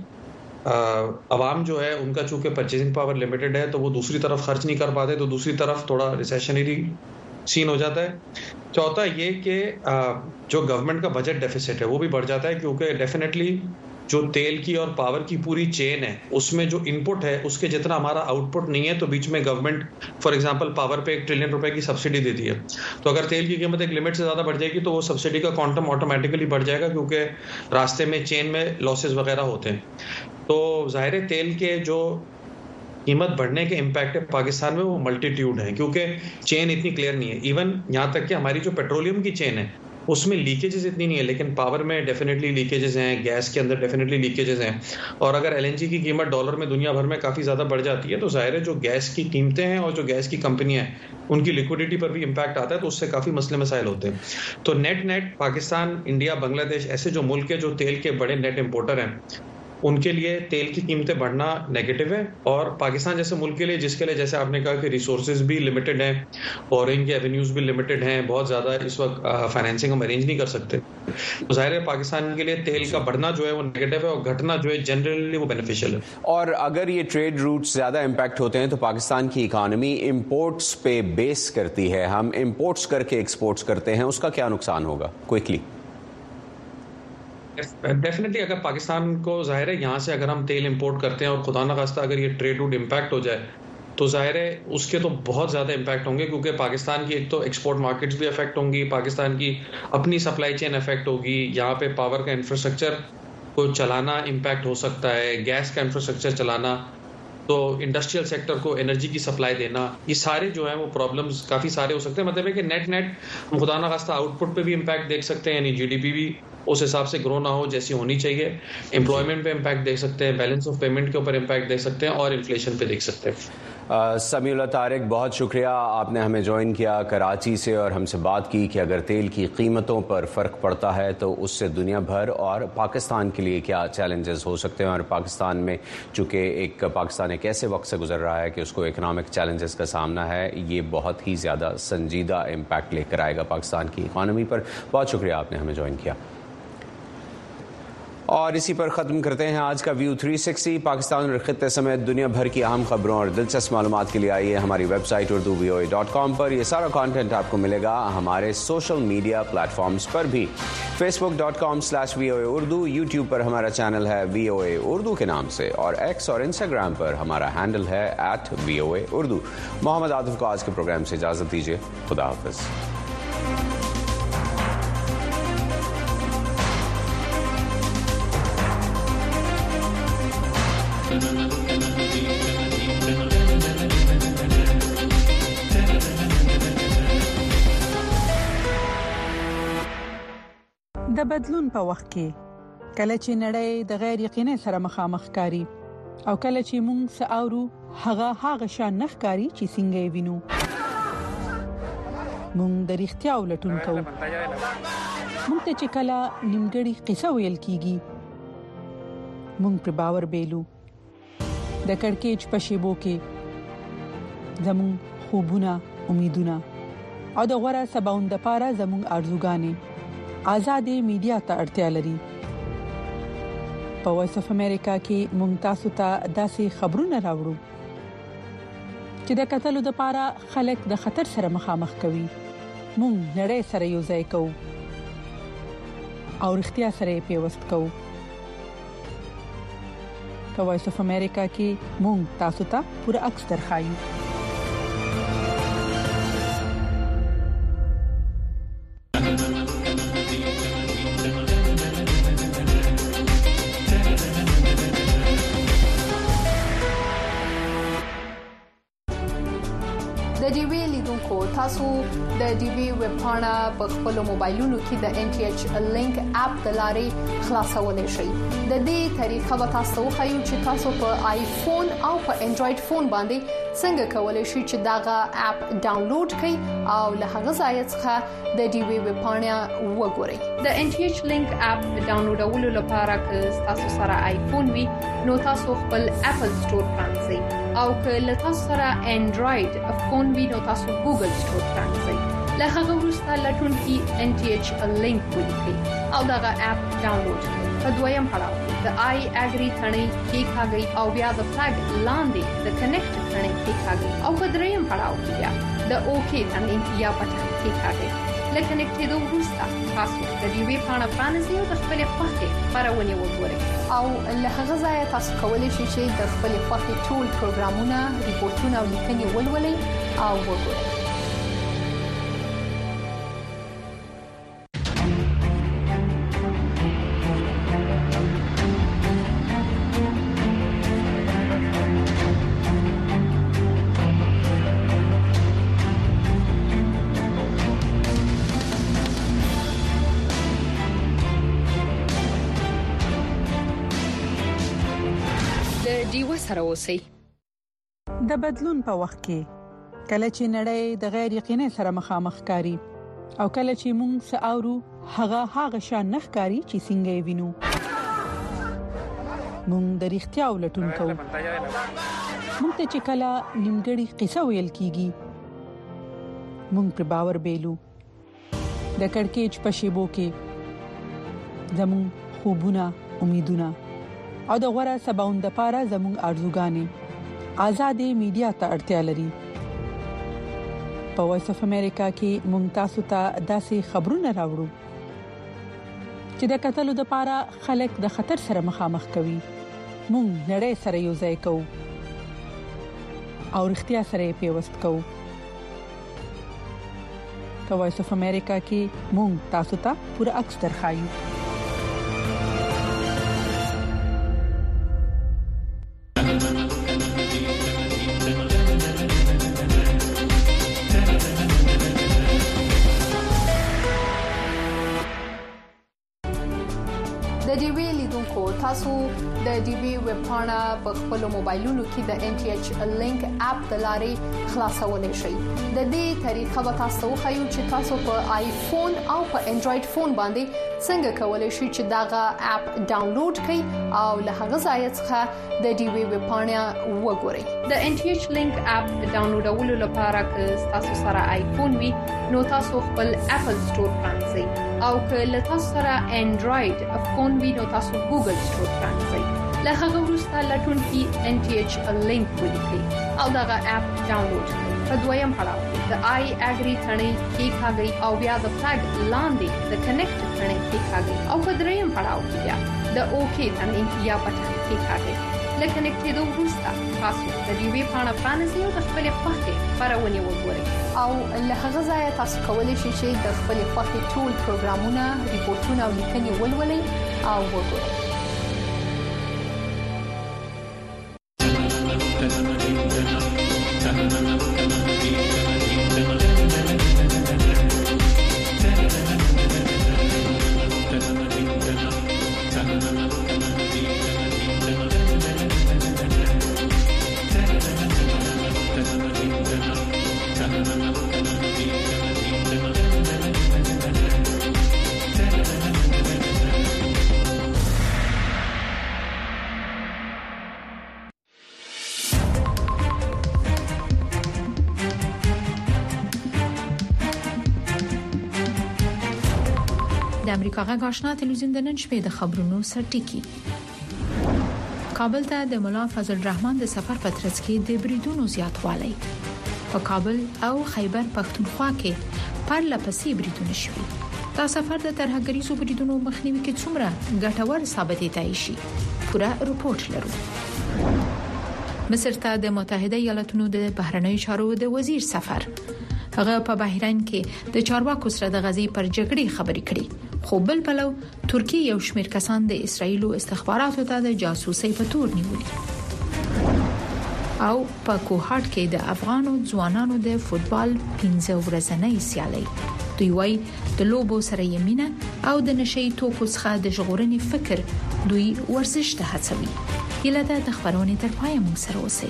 عوام جو ہے ان کا چونکہ پرچیزنگ پاور لمیٹڈ ہے تو وہ دوسری طرف خرچ نہیں کر پاتے تو دوسری طرف تھوڑا ریسیشنری سین ہو جاتا ہے. چوتھا یہ کہ جو گورنمنٹ کا بجٹ ڈیفیسٹ ہے وہ بھی بڑھ جاتا ہے کیونکہ ڈیفینیٹلی جو تیل کی اور پاور کی پوری چین ہے اس میں جو ان پٹ ہے اس کے جتنا ہمارا آؤٹ پٹ نہیں ہے تو بیچ میں گورنمنٹ فار ایگزامپل پاور پہ $1 ٹریلین کی سبسڈی دیتی ہے تو اگر تیل کی قیمت ایک لمٹ سے زیادہ بڑھ جائے گی تو وہ سبسڈی کا کوانٹم آٹومیٹیکلی بڑھ جائے گا کیونکہ راستے میں چین میں لاسز وغیرہ ہوتے ہیں. تو ظاہر ہے تیل کے جو قیمت بڑھنے کے امپیکٹ پاکستان میں وہ ملٹیٹیوڈ ہیں کیونکہ چین اتنی کلیئر نہیں ہے. ایون یہاں تک کہ ہماری جو پیٹرولیم کی چین ہے اس میں لیکیجز اتنی نہیں ہے لیکن پاور میں ڈیفینیٹلی لیکیجز ہیں, گیس کے اندر ڈیفینیٹلی لیکیجز ہیں اور اگر LNG کی قیمت ڈالر میں دنیا بھر میں کافی زیادہ بڑھ جاتی ہے تو ظاہر ہے جو گیس کی قیمتیں ہیں اور جو گیس کی کمپنیاں ہیں ان کی لیکوڈیٹی پر بھی امپیکٹ آتا ہے تو اس سے کافی مسئلے مسائل ہوتے ہیں. تو نیٹ پاکستان, انڈیا, بنگلہ دیش ایسے جو ملک ہے جو تیل کے بڑے نیٹ امپورٹر ہیں ان کے لیے تیل کی قیمتیں بڑھنا نیگیٹو ہے اور پاکستان جیسے ملک کے لیے جس کے لیے جیسے آپ نے کہا کہ ریسورسز بھی لمیٹڈ ہیں اور ان کے ایونیوز بھی لمیٹڈ ہیں, بہت زیادہ اس وقت فائنینسنگ ہم ارینج نہیں کر سکتے تو ظاہر ہے پاکستان کے لیے تیل کا بڑھنا جو ہے وہ نیگیٹو ہے اور گھٹنا جو ہے جنرلی وہ بینیفیشل ہے. اور اگر یہ ٹریڈ روٹس زیادہ امپیکٹ ہوتے ہیں تو پاکستان کی اکانومی امپورٹس پہ بیس کرتی ہے, ہم امپورٹس کر کے ایکسپورٹس کرتے ہیں, اس کا کیا نقصان ہوگا کوئکلی؟ ڈیفینیٹلی اگر پاکستان کو ظاہر ہے یہاں سے اگر ہم تیل امپورٹ کرتے ہیں اور خدا نخواستہ اگر یہ ٹریڈ روٹ امپیکٹ ہو جائے تو ظاہر ہے اس کے تو بہت زیادہ امپیکٹ ہوں گے کیونکہ پاکستان کی ایک تو ایکسپورٹ مارکیٹس بھی افیکٹ ہوں گی, پاکستان کی اپنی سپلائی چین افیکٹ ہوگی, یہاں پہ پاور کا انفراسٹرکچر کو چلانا امپیکٹ ہو سکتا ہے, گیس کا انفراسٹرکچر چلانا, تو انڈسٹریل سیکٹر کو انرجی کی سپلائی دینا, یہ سارے جو ہیں وہ پرابلمز کافی سارے ہو سکتے ہیں. مطلب ہے کہ نیٹ ہم خدا نخواستہ آؤٹ پٹ پہ بھی امپیکٹ دیکھ سکتے ہیں, یعنی GDP بھی اس حساب سے گرو نہ ہو جیسی ہونی چاہیے, امپلائمنٹ پہ امپیکٹ دیکھ سکتے ہیں, بیلنس آف پیمنٹ کے اوپر امپیکٹ دیکھ سکتے ہیں اور انفلیشن پہ دیکھ سکتے ہیں. سمیع اللہ طارق, بہت شکریہ, آپ نے ہمیں جوائن کیا کراچی سے اور ہم سے بات کی کہ اگر تیل کی قیمتوں پر فرق پڑتا ہے تو اس سے دنیا بھر اور پاکستان کے لیے کیا چیلنجز ہو سکتے ہیں, اور پاکستان میں چونکہ پاکستان ایک ایسے وقت سے گزر رہا ہے کہ اس کو اکنامک چیلنجز کا سامنا ہے, یہ بہت ہی زیادہ سنجیدہ امپیکٹ لے کر آئے گا پاکستان کی اکانومی پر. بہت شکریہ آپ نے ہمیں جوائن کیا. اور اسی پر ختم کرتے ہیں آج کا ویو 360. پاکستان اور خطے سمیت دنیا بھر کی اہم خبروں اور دلچسپ معلومات کے لیے آئیے ہماری ویب سائٹ urduvoa.com پر. یہ سارا کانٹینٹ آپ کو ملے گا ہمارے سوشل میڈیا پلیٹ فارمز پر بھی, facebook.com/VOA Urdu, YouTube پر ہمارا چینل ہے VOA Urdu کے نام سے, اور ایکس اور انسٹاگرام پر ہمارا ہینڈل ہے @VOA Urdu. محمد عاطف کو آج کے پروگرام سے اجازت دیجیے. خدا حافظ. د بدلون په وخت کې کله چې نړۍ د غیر یقیني سره مخامخ کاری او کله چې موږ ساورو هغه شان نخکاری چې څنګه وینو موږ د رښتیا ولټون کوو موږ ته چې کله نیمګړی قصه ویل کیږي موږ پر باور بیلو د کڑکېچ په شیبو کې زموږ خوبونه امیدونه او د غوړه سباوند لپاره زموږ ارزوګانې آزادې میډیا ته اړتیا لري په وایس اف امریکا کې موږ تاسو ته داسې خبرونه راوړو چې د قتل لپاره خلک د خطر سره مخامخ کوي موږ نړۍ سره یو ځای کوو او اړتیا سره پیوست کوو په وایس اف امریکا کې موږ تاسو ته پوره عکس درخایو تاسو د ډي وی ویب پاڼه په خپل موبایلونو کې د ان ټي ایچ لینک اپ د لارې خلاصولای شئ د دې طریقه به تاسو خایو چې تاسو په آیفون او په انډراید فون باندې څنګه کولای شئ چې داغه اپ ډاونلوډ کړئ او له هغه ځای څخه د ډي وی ویب پاڼه وګورئ د ان ټي ایچ لینک اپ ډاونلوډولو لپاره که تاسو سره آیفون وي نو تاسو خپل اپل سٹور پرانځئ او که تاسو سره انډراید فون وي نو تاسو ګوګل سٹور پرانځئ له هغه وروسته لټون کې ان ټي ایچ لینک ولیکئ او داغه اپ ډاونلوډ کړئ په دویم پړاو د آی اګری ثنې کې ښاګي او بیا د فلګ لاندې د کنیکټ ثنې کې ښاګي او په دریم پړاو کې بیا د اوکی ثنې یا بټن کې ښاګي لکه نکټېدو وروسته تاسو د دې وی پاڼه پرانځئ او د خپل خوښې خبرونه وګورئ او له هغه ځای تاسو کولی شئ چې د خپل خوښې ټول پروګرامونه ریپورتونه او لیکنې ولولئ او وګورئ سره اوسئ د بدلون په وخت کې کله چې نړۍ د غیر یقیني سره مخامخ کاری او کله چې موږ ساورو هغه شان نخکاری چې څنګه وینو موږ د رښتیا ولټون کوو موږ ته چې کله نیمګړی قصه ویل کیږي موږ پر باور بیلو د کڑکېچ په شیبو کې زموږ خوبونه امیدونه او د غوړه سباوند لپاره زموږ ارزوګانې آزادې میډیا ته اړتیا لري په وایس اف امریکا کې موږ تاسو ته داسې خبرونه راوړو چې د قتل لپاره خلک د خطر سره مخامخ کوي موږ نړۍ سره یو ځای کوو او اړتیا سره پیوست کوو په وایس اف امریکا کې موږ تاسو ته پوره عکس درخایو تاسو د ډي وی ویب پاڼه په خپل موبایلونو کې د ان ټي ایچ لینک اپ د لارې خلاصولای شئ د دې طریقه به تاسو خایو چې تاسو په آیفون او په انډراید فون باندې څنګه کولای شئ چې داغه اپ ډاونلوډ کړئ او له هغه ځای څخه د ډي وی ویب پاڼه وګورئ د ان ټي ایچ لینک اپ ډاونلوډولو لپاره که تاسو سره آیفون وي نو تاسو خپل اپل سٹور پرانځئ او که تاسو سره انډراید فون وي نو تاسو ګوګل سٹور پرانځئ له هغه وروسته لټون کې ان ټي ایچ لینک ولیکئ او داغه اپ ډاونلوډ کړئ په دویم پړاو د آی اګری ثنې کې ښاګي او بیا د فلګ لاندې د کنیکټ ثنې کې ښاګي او په دریم پړاو کې بیا د اوکی ثنې یا بټن کې ښاګي لکه نکټېدو وروسته تاسو د دې وی پاڼه پرانځئ او د خپل خوښې خبرونه وګورئ او له هغه ځای تاسو کولی شئ چې د خپل خوښې ټول پروګرامونه ریپورتونه او لیکنې ولولئ او وګورئ د امریکا غږ آشنا تلویزیون د نن شپې د خبرونو سرټکی. کابل ته د مولا فضل الرحمن د سفر په ترڅ کې د بریدونو زیاتوالی. په کابل او خیبر پختونخوا کې پرلپسې بریدونه شوي. دا سفر د ترهګریزو بریدونو مخنیوي کې څومره ګټور ثابتېدای شي. پوره رپورټ لرو. مصر ته د متحده ایالاتونو د بهرنیو چارو د وزیر سفر. هغه په بحرین کې د چارواکو سره د غزې پر جګړې خبرې کړې. خو بل پلو ترکیه یو شمېر کسان د اسرایلو استخباراتو ته د جاسوسۍ په تور نیولي. او په کوهاټ کې د افغانو ځوانانو د فوتبال 15 ورځنۍ سیالي. دوی وايي د لوبو سره یمینه او د نشئی توکو څخه د ژغورنې فکر دوی ورزش ته هڅوي. هیله ده د خبرونې تر پایه مو سره اوسئ.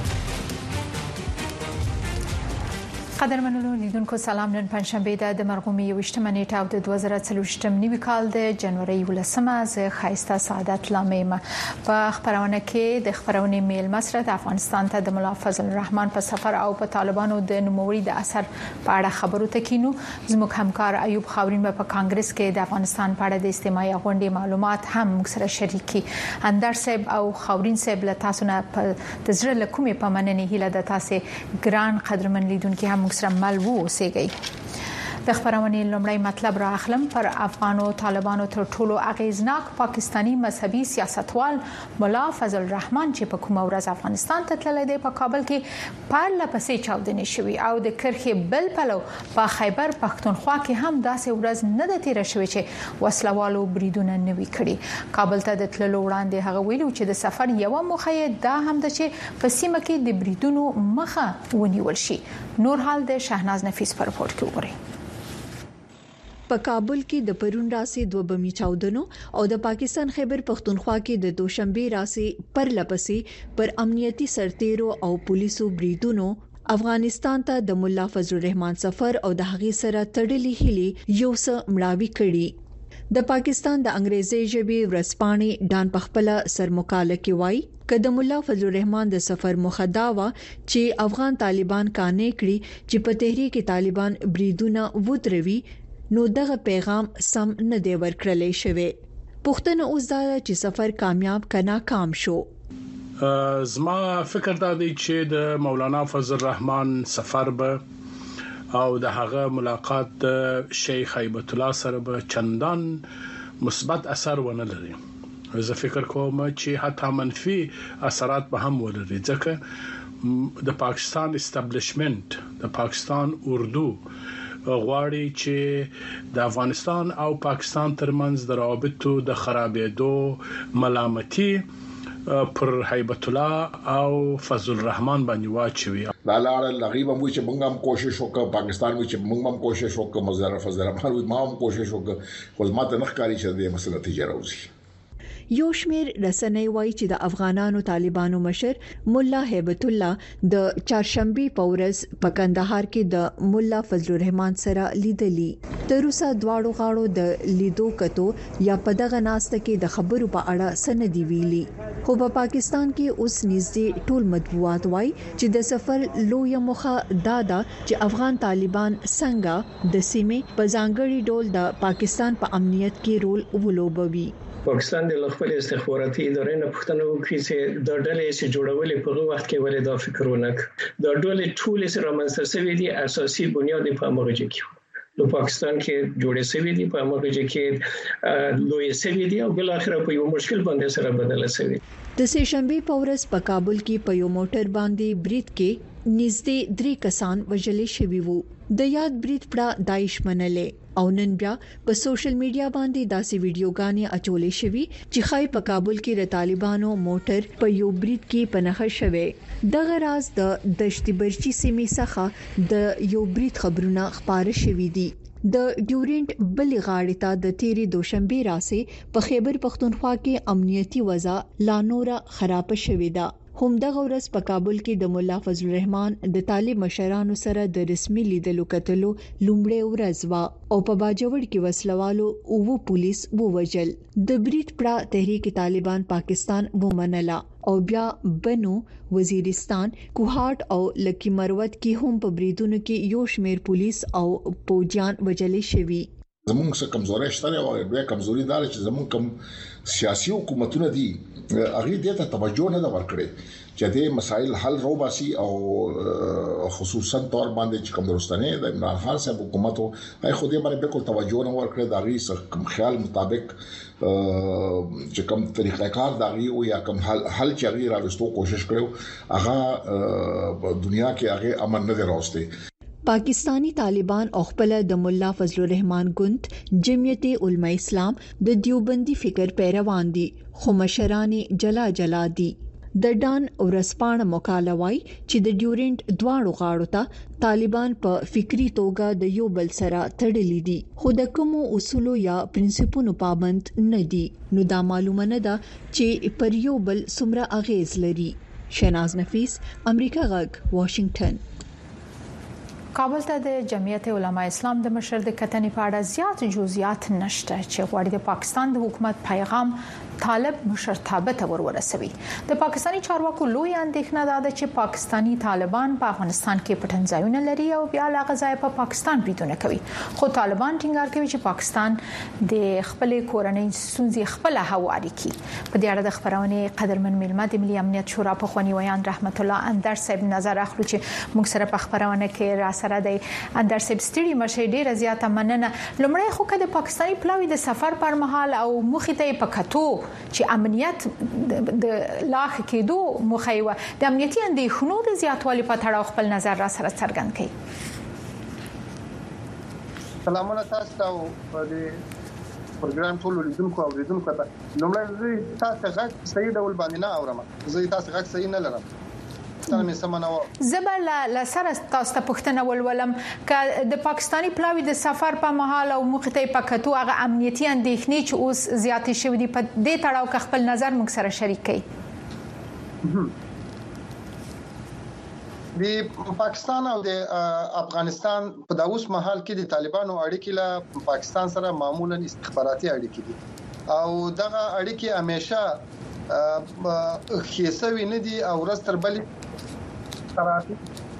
قدرمنو لیدونکو سلام. نن پنځشنبه ده د مرغومي 28 نیټه او د 2023 نوي کال د جنوري 18 ز خایسته سعادت لامیم. په خبرونه کې د خبرونې میل مسره د افغانستان ته د مولا فضل الرحمن په سفر او په طالبانو د نوموړي د اثر په اړه خبرو تکینو. زموږ همکار ایوب خاورین په کانګرس کې د افغانستان په اړه د استماعي غونډې معلومات هم موږ سره شریکي. اندر صاحب او خاورین صاحب له تاسو نه د زړه له کومې په مننې هیله د تاسو ګران قدرمن لیدونکو هم سره مل وو سیګي. د خبرونې لومړی مطلب را اخلم. پر افغانو طالبانو تر ټولو اغیزناک پاکستانی مذهبي سیاستوال مولا فضل الرحمن چې په کومه ورځ افغانستان ته تللی دی په کابل کې پرلپسې چاودنې شوې او د کرخې بل پلو په خیبر پختونخوا کې هم داسې ورځ نه ده تیر شوې چې وسلوالو بریدونه نه وي کړي. کابل ته د تللو وړاندې هغه ویلو چې د سفر یو موخه دا هم ده چې په سیمه کې د بریدونو مخه ونیول شي. نور حال د شهناز نفیس پر رپورټ کې وګورئ. په کابل کې د پرون راسي دوه بمي چاودنو او د پاکستان خیبر پختونخوا کې د دوشنبه راسي پرلپسې پر امنیتي سرتیرو او پولیسو بریدونو افغانستان ته د مولا فضل الرحمن سفر او د هغې سره تړلې هلي یو څه مړاوي کړي. د پاکستان د انګریزي ژبې ورسپانې ډان پخپله سرمقاله کې وایي که د مولا فضل الرحمن د سفر مخدا وا چې افغان طالبان کانې کړي چې په تحریک طالبان بریدونه ودروي نو دغه پیغام سم نه دی ورکړلې شوی. پښتنه اوس دا چې سفر کامیاب کنا کام شو. زما فکر دا دی چې د مولانا فضل الرحمن سفر به او د هغه ملاقات د شیخ هیبت الله سره به چندان مثبت اثر ونه لري. زه فکر کوم چې حتی منفي اثرات به هم ولري ځکه د پاکستان استابلیشمنت د پاکستان اردو غواړي چې د افغانستان او پاکستان ترمنځ د روابطو د خرابېدو ملامتي پر هیبت الله او فضل الرحمن باندې واچوي. دا لاره لغیب مو چې موږ هم کوشش وکړو پاکستان مو چې موږ هم کوشش وکړو مزار فضل الرحمن ما هم کوشش وکړو خو ماته نه ښکاري چې د مسله نتیجه راوځي. یو شمیر رسنۍ وایي چې د افغانانو طالبانو مشر مولا هیبت الله د چهارشنبه په ورځ په کندهار کې د مولا فضل الرحمن سره لیدلی. تر اوسه دواړو غاړو د لیدو کتو یا په دغه ناسته کې د خبرو په اړه سندې ویلي. خو په پاکستان کې اوس نږدې ټول مطبوعات وایي چې د سفر لوی موخه دا ده چې افغان طالبان څنګه د سیمې په ځانګړي ډول د پاکستان په امنیت کې رول ولوبوي. پاکستان د خپل استخباراتي ادارې نه پوښتنه وکړي چې د ډلې چې جوړولې په وخت کې ولې دا فکر ونک د ډلې ټول سره منځته شوی دي اساسي بنیاد په امغه کې نو پاکستان کې جوړې شوی دي په امغه کې لوی شوی دي او بل اخر په یو مشکل باندې سره بدل شوی. د سهشنبه په ورځ په کابل کې په یو موټر باندې برید کې نږدې 3 کسان وژل شوي وو. د یاد برید پړه داعش منلې او نن بیا په سوشل میډیا باندې داسې ویډیوګانې اچولې شوې چې خای په کابل کې د طالبانو موټر په یو برید کې پنهخه شوه. دغه راز د دشت برچی سیمې څخه د یو برید خبرونه خبره شوې دي. د ډیورنت بلې غاړې ته د تیری دوشنبه راسي په خیبر پختونخوا کې امنیتي وضع لا نوره خراب شوې ده. همدغه ورځ په کابل کې د مولا فضل الرحمن د طالب مشرانو سره د رسمي لیدلو کتلو لومړی ورځ وا او په باجوړ کې وسلوالو او پولیس ووجل. د بریټ پړه تحریک طالبان پاکستان ومنله او بیا بنو وزیرستان کوهاټ او لکی مروت کې هم په بریدونو کې یو شمیر پولیس او پوجان وجلې شوي. زمونږ څه کمزوري شته او بیا کمزوري دار چې زمونږ کم سیاسي حکومتونه دي هغه دې ته توجه نه ورکړي چې دې مسایل حل روباسي او خصوصا تور باندې چې کوم درستنه د عمران خان صاحب حکومت او خو دې باندې بالکل توجه نه ورکړي دا غي کوم خیال مطابق چې کوم طریقه کار دا غي او یا کوم حل چې غي راوستو کوشش کړو هغه دنیا کې هغه امن نه راوستي پاکستانی طالبان او خپل د مولا فضل الرحمن ګوند جمعیت علماء اسلام د دیوبندي فکر پیروان دي خو مشران جلا دي د ډان ورسپانه مکالوي چې د ډیورنت دواړو غاړو ته طالبان په فکری توګه د یو بل سره تړلي دي خو د کوم اصول یا پرنسپونو پابند نه دي نو دا معلومه نه ده چې پر یو بل څومره اغیز لري شناز نفیس امریکا غږ واشنگټن کابل ته د جمعیت علماء اسلام د مشر د کتنې په اړه زیات جزئیات نشته چې غواړي د پاکستان د حکومت پیغام طالب مشرتابه ته ورسوي د پاکستاني چارواکو لوی اندېښنه ده چې پاکستانی طالبان په افغانستان کې پټنځایونه لري او بیا لا غځای په پاکستان بریدونه کوي خو طالبان ټینګار کوي چې پاکستان د خپل کورنۍ ستونزې خپل هواري کوي په دې اړه د خبرونه قدرمن میلمه د ملي امنیت شورا په خواني ویان رحمت الله اندر صاحب نظر اخلو چې موږ سره په خبرونه کې سره دی اندر صاحب ستړي مشه ډیره زیاته مننه لمړی خو کده پاکستانی پلاوی د سفر پر مهال او مخې ته پکاتو چې امنیت د لاخ کېدو مخایوه د امنیتي اندېښنو د زیاتوالي په تړاو خپل نظر را سره څرګند کړي سلامونه تاسو ته په دې پروګرام ټول لیدونکو او لیدونکو ته لمړی تاسو غږ صحیح ډول باندې نه اورم زه تاسو غږ صحیح نه لرم زبر لا سره تاسو ته پښتنه ولولم ک د پاکستانی پلاوی د سفر په محل او مخته پکاتو هغه امنیتي اندېښنې چې اوس زیاتې شوې دي په دې تړاو ک خپل نظر موږ سره شریک کړئ د پاکستان او د افغانستان په داوس محل کې د طالبانو اړیکې له پاکستان سره معمولا استخباراتي اړیکې دي او دغه اړیکې همیشه خېسوي نه دي او رستر بلی ترافیک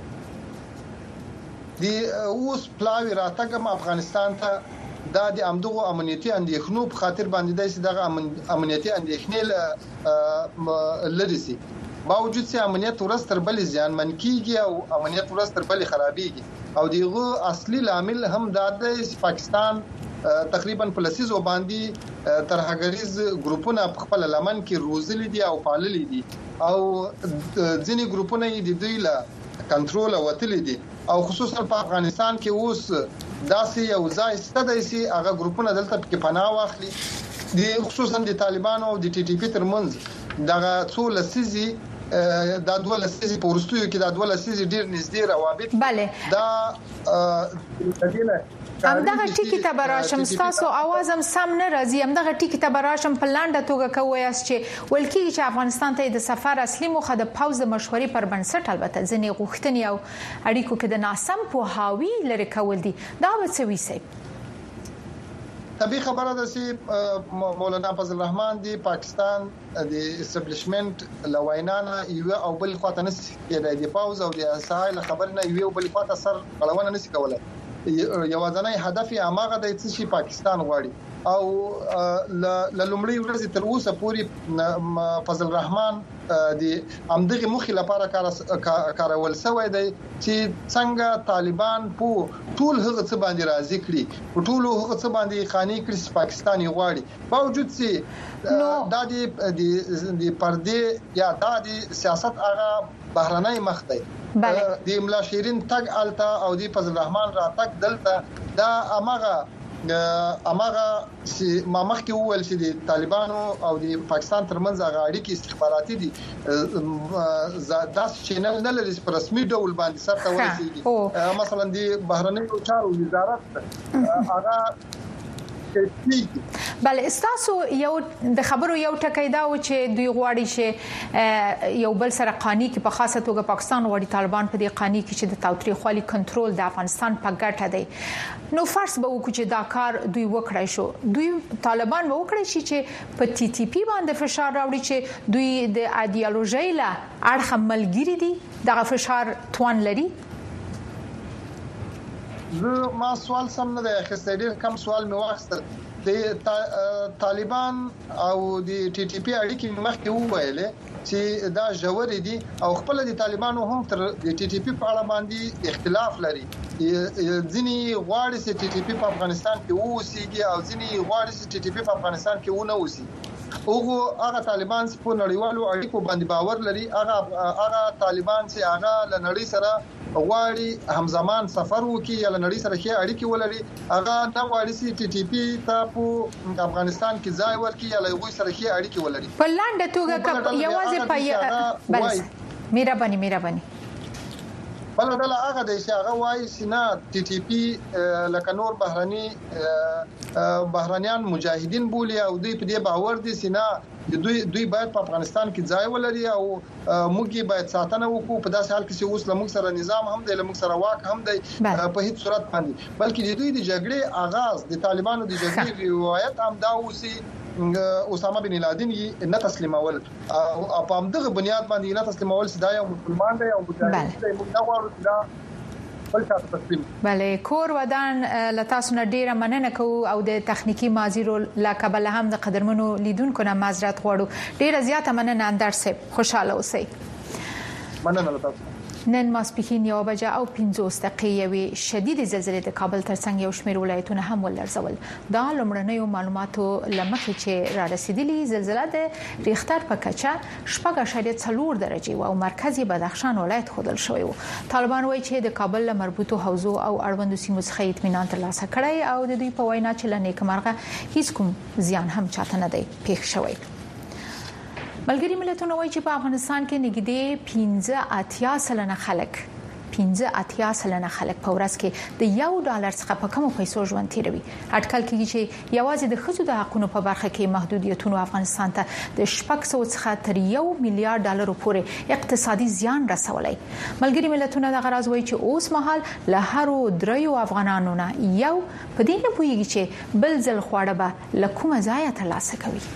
دی اوس پلاوی راتګم افغانستان ته دا د امدغه امنیتي اندېښنو په خاطر باندې دغه امنیتي اندېښنې لري سي باوجود چې امنیت ورستر بل ځانمن کیږي او امنیت ورستر بل خرابېږي او دغه اصلي عامل هم دا د پاکستان تقریبا په لسیزو باندې ترهګریز ګروپونه په خپل لمن کې روزلي دي او پاللي دي او ځینې ګروپونه د دوی له کنټرول وتلي دي او خصوصا په افغانستان کې اوس داسې یو ځای ستدای سي هغه ګروپونه دلته کې پناه واخلي د خصوصا د طالبانو او د ټي ټي پی ترمنځ دغه څو لسیزي دا دوه لسیزي په ورستیو کې دا دوه لسیزي ډیر نږدې روابط bale دا همدغه ټکی ته براشم تاسو आवाज هم سم نه راځي همدغه ټکی ته براشم په لاندې توګه کوي چې ولکې چې افغانستان ته د سفر اصلي موخه د پاوز د مشورې پر بنسټ البته ځنې غوښتنې او اړیکو کې د ناسم پوهاوی لري کول دي دا وڅوي سي طبي خبره ده چې مولانا فضل الرحمن دی پاکستان د اسټابلیشمنت لوینانا یو او بل خواته نس کېدای دی پاوز او د ساحل خبرنه یو بل خواته سر غلونه نس کولای یوازنی هدف یې هغه د چې پاکستان غواړي او لومړی ورځ تر اوسه پورې فضل الرحمن د امدغه مخې لپاره کارول شوی دی چې څنګه طالبان په ټول هغه څه باندې راضي کړي په ټول هغه څه باندې خاني کړي پاکستان غواړي باوجود چې د پردې یا د سیاست هغه بهرنۍ مخ دی د املا شیرین تګ التا او د فضل الرحمن را تګ دلته دا امغه ما مخکې وویل چې د طالبانو او د پاکستان ترمنځ هغه اړیکې استخباراتي دي داس چینل نه لري په رسمي ډول باندې سره ورسېږي مثلا د بهرنیو چارو وزارت هغه بله استاسو یو د خبرو یو ټکی دا و چې دوی غواړي چې یو بل سره قانوني کې په خاصه توګه پاکستان غواړي طالبان په دې قانوني کې چې د تاوتریخوالي کنټرول د افغانستان په ګټه دی نو فرض به وکړو چې دا کار دوی وکړای شو دوی طالبان به وکړي چې په ټي ټي پی باندې فشار راوړي چې دوی د ایدئولوژي له اړخ ملګری دي دغه فشار توان لري ما سوال سم نه دی اخیستی، ډیر کم سوال مې واخیستل. د طالبان او د ټي ټي پی اړیکې مخکې وویلې چې دا ژورې دي او خپل د طالبانو هم تر د ټي ټي پی په اړه باندې اختلاف لري. ځینی غواړي چې ټي ټي پی په افغانستان کې ووسیږي او ځینی غواړي چې ټي ټي پی په افغانستان کې ونه وسی. هغه طالبان چې په نړیوالو اړیکو باندې باور لري، هغه طالبان چې هغه له نړۍ سره غواړي همزمان سفر وکړي یا له نړۍ سره ښه اړیکې ولري، هغه نه غواړي چې ټي ټي پی ته په افغانستان کې ځای ورکړي یا له هغوی سره ښه اړیکې ولري. په لاندې توګه یوازې په مهرباني بل ډله هغه د هغه وایي چې نه ټي ټي پی لکه نور بهرانيان مجاهدین بولي او دوی په دې باور دي چې نه دوی باید په افغانستان کې ځای ولري او موږ باید ساتنه وکړو په داسې حال کې چې اوس لمغ سره نظام هم دی، لمغ سره واک هم دی په هیڅ صورت باندې، بلکې د دوی د جګړې آغاز د طالبانو د جګړې روایت هم دا وسی اسامه بن لادن یې نه تسلیمول او په همدغه بنیاد باندې نه تسلیمول چې دا یو مسلمان دی او مجاهد دی، موږ نه غواړو دا بله. کور ودان لتاسو نه ډیره مننه کوو او د تخنیکی مازیرو لکبل هم د قدرمنو لیدونکو نه معذرت غواړو. ډیره زیاته مننه اندر صاحب، خوشاله اوسئ. مننه لتاسو. نن ماسپښین 1:50 دقیقې شدید زلزلې د کابل ترڅنګ یو شمېر ولایتونه هم ولړزول. دا لومړنیو معلوماتو لمخې چې را رسیدلي زلزلہ د ریختر په کچه 4.4 درجه او مرکزی بدخشان ولایت خودل شوی و. طالبان وایي چې د کابل له مربوطو حوزو او اړوندو سیمو څخه اطمینان ترلاسه کړی او د دوی په وینا چې له نیکمرغه هیڅ کوم زیان هم چاته نه دی پیښ شوی. ملګری ملتونه وایي چې په افغانستان کې نږدې 85 سلنه خلک په ورځ کې د $1 څخه په کمو پیسو ژوند تیروي. اټکل کېږي چې یوازې د ښځو د حقوقو په برخه کې محدودیتونو افغانستان ته د 600 څخه تر $1 میلیارډ پورې اقتصادي زیان رسولی. ملګری ملتونه د غراز وایي چې اوس مهال له هر 3 افغانانو نه یو په دې نه پوهیږي چې بل ځل خواړه به له کومه ځایه ترلاسه کوي.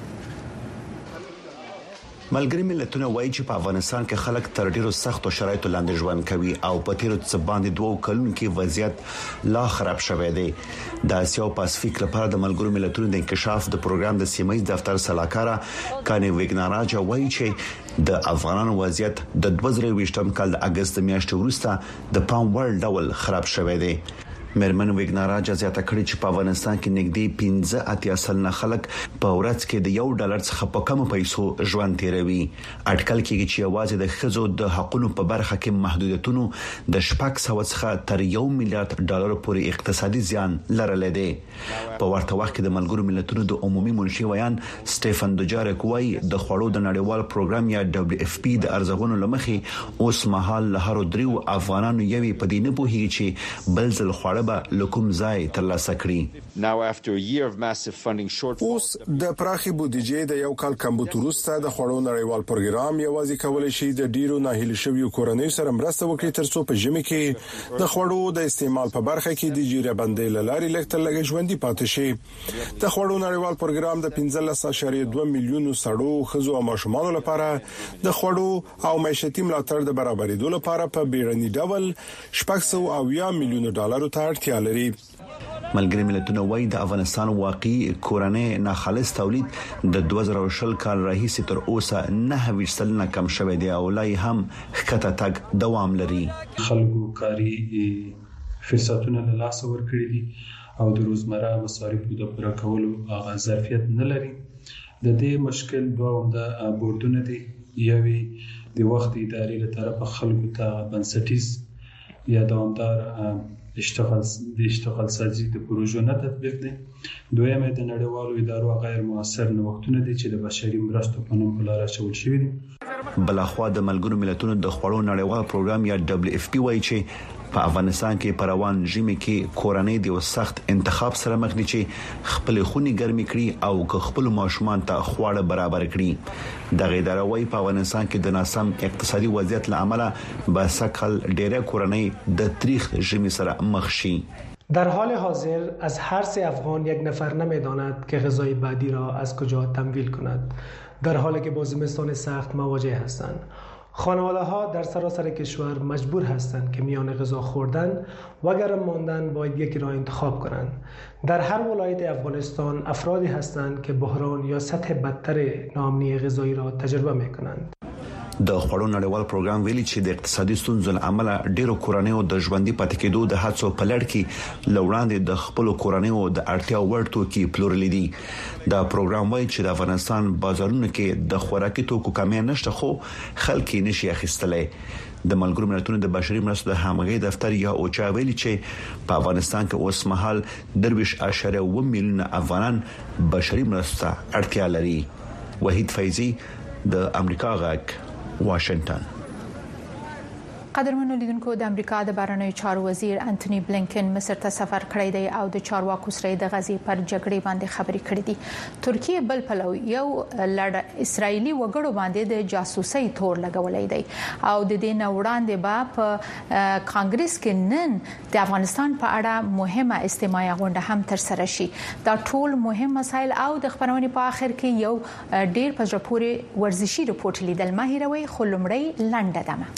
ملګری ملتونه وایي چې په افغانستان کې خلک تر ډیرو سختو شرایطو لاندې ژوند کوي او په تیرو څه باندې 2 کلونو کې وضعیت لا خراب شوی دی. د اسیا او پاسفیک لپاره د ملګرو ملتونو د انکشاف د پروګرام د سیمایي دفتر سلاکارا کاني وګناراجا وایي چې د افغانانو وضعیت د 2020 کال د اگست میاشتې وروسته د پام وړ ډول خراب شوی دی. مرمن وګناراجا زیاته کړې چې په افغانستان کې نږدې 15 سلنه خلک په ورځ کې د $1 څخه په کم پیسو ژوند تیروي. اټکل کېږي چې یوازې د ښځو د حقوقو په برخه کې محدودیتونو د 600 څخه تر $1 میلیارډ پورې اقتصادي زیان لرلی دی. په ورته وخت کې د ملګرو ملتونو د عمومي منشي ویان سټيفن دوجارک وایي د خوړو د نړیوال پروګرام یا WFP د ارزغونو لمخې اوس مهال له هر 3 افغانانو یوې په دې نه پوهیږي چې بل ځل خوړه لکم ځای ترلاسه کړي. اوس د پراخي بودیجې د یو کال کمبود وروسته د خوړو نړیوال پروګرام یوازې کولای شي د ډیرو ناهیل شویو کورنیو سره مرسته وکړي ترڅو په ژمي کې د خوړو د استعمال په برخه کې د جیره بندۍ لاري لکه لګ ژوندۍ پاتې شي. د خوړو نړیوال پروګرام د 15.2 میلیونو سړو ښځو او ماشومانو لپاره د خوړو او معیشتي ملاتړ د برابرېدو لپاره په بیړني ډول $600 میلیون ته اړتیا لري. ملګری ملتونه وایي د افغانستان واقعي کورنۍ ناخالص تولید د 2020 کال راهیسې تر اوسه 9% کم شوی دی او لای هم ښکته تګ دوام لري. خلکو کاری فرصتونه له لاسه ورکړي دي او د روزمره مصارفو د پوره کولو هغه ظرفیت نه لري. د دې مشکل دوه د بورډونه دي، یوي د وخت ادارې له طرفه خلکو ته بنسټیز یا دوامدار اشتغال سازي د پروژو نه تطبیق دي. دویمه د نړیوالو ادارو غیر موثر نوښتونه دي چې د بشري مرستو په نوم بلاره شول شوی دي. بلخوا د ملګرو ملتونو د خوړو نړیوال پروګرام یا WFP وایي چې په افغانستان کې پروان ژمي کې کورنۍ د سخت انتخاب سره مخ دي چې خپل خوني ګرمي کړي او خپل ماشومان ته خواړه برابر کړي. د غیداره وایي په افغانستان کې د ناسم اقتصادي وضعیت لامل به سکل ډیره کورنۍ د تاریخ ژمي سره مخ شي. در حال حاضر از هر 3 افغان یک نفر نمیداند که غذای بعدی را از کجا تمویل کند، در حالی که با زمستان سخت مواجه هستند. خانواده‌ها در سراسر کشور مجبور هستند که میان غذا خوردن و گرم ماندن باید یکی را انتخاب کنند. در هر ولایت افغانستان افرادی هستند که بحران یا سطح بدتر ناامنی غذایی را تجربه می‌کنند. د خوړو نړیوال پروګرام ویلي چې د اقتصادي ستونزو له امله ډیرو کورنیو د ژوندۍ پاتې کېدو د هڅو په لړ کې لوړاندې د خپل کورنیو د اړتیا وړ توکي پلورل دي. دا پروګرام وایي چې د افغانستان بازارونو کې د خوراکي توکو کمی نشته خو خلک یې نشي اخیستلای. د ملګرو ملتونو د بشري مرستو د همغږي دفتر یا اوچا ویلي چې په افغانستان کې اوس مهال 2.1 میلیون افغانان بشري مرستو اړتیا لري. وحید فیضی د امریکا غږ واشنگټن. قدرمنو لیدونکو د امریکا د بهرنیو چارو وزیر انټونی بلینکن مصر ته سفر کړی دی او د چارواکو سره د غزې پر جګړې باندې خبرې کړې دي. ترکیه بل پلو یو لړ اسرایلی وګړو باندې د جاسوسي تور لګولې دی او د دې نوړاندې په کانګرس کې نن د افغانستان په اړه مهمه استماعي غونډه هم تر سره شي. دا ټول مهم مسایل او د خبرونې په اخر کې یو ډیر په ژپوري ورزشي رپورټ لیدل ماهیروي خلمړی لنډه دمه.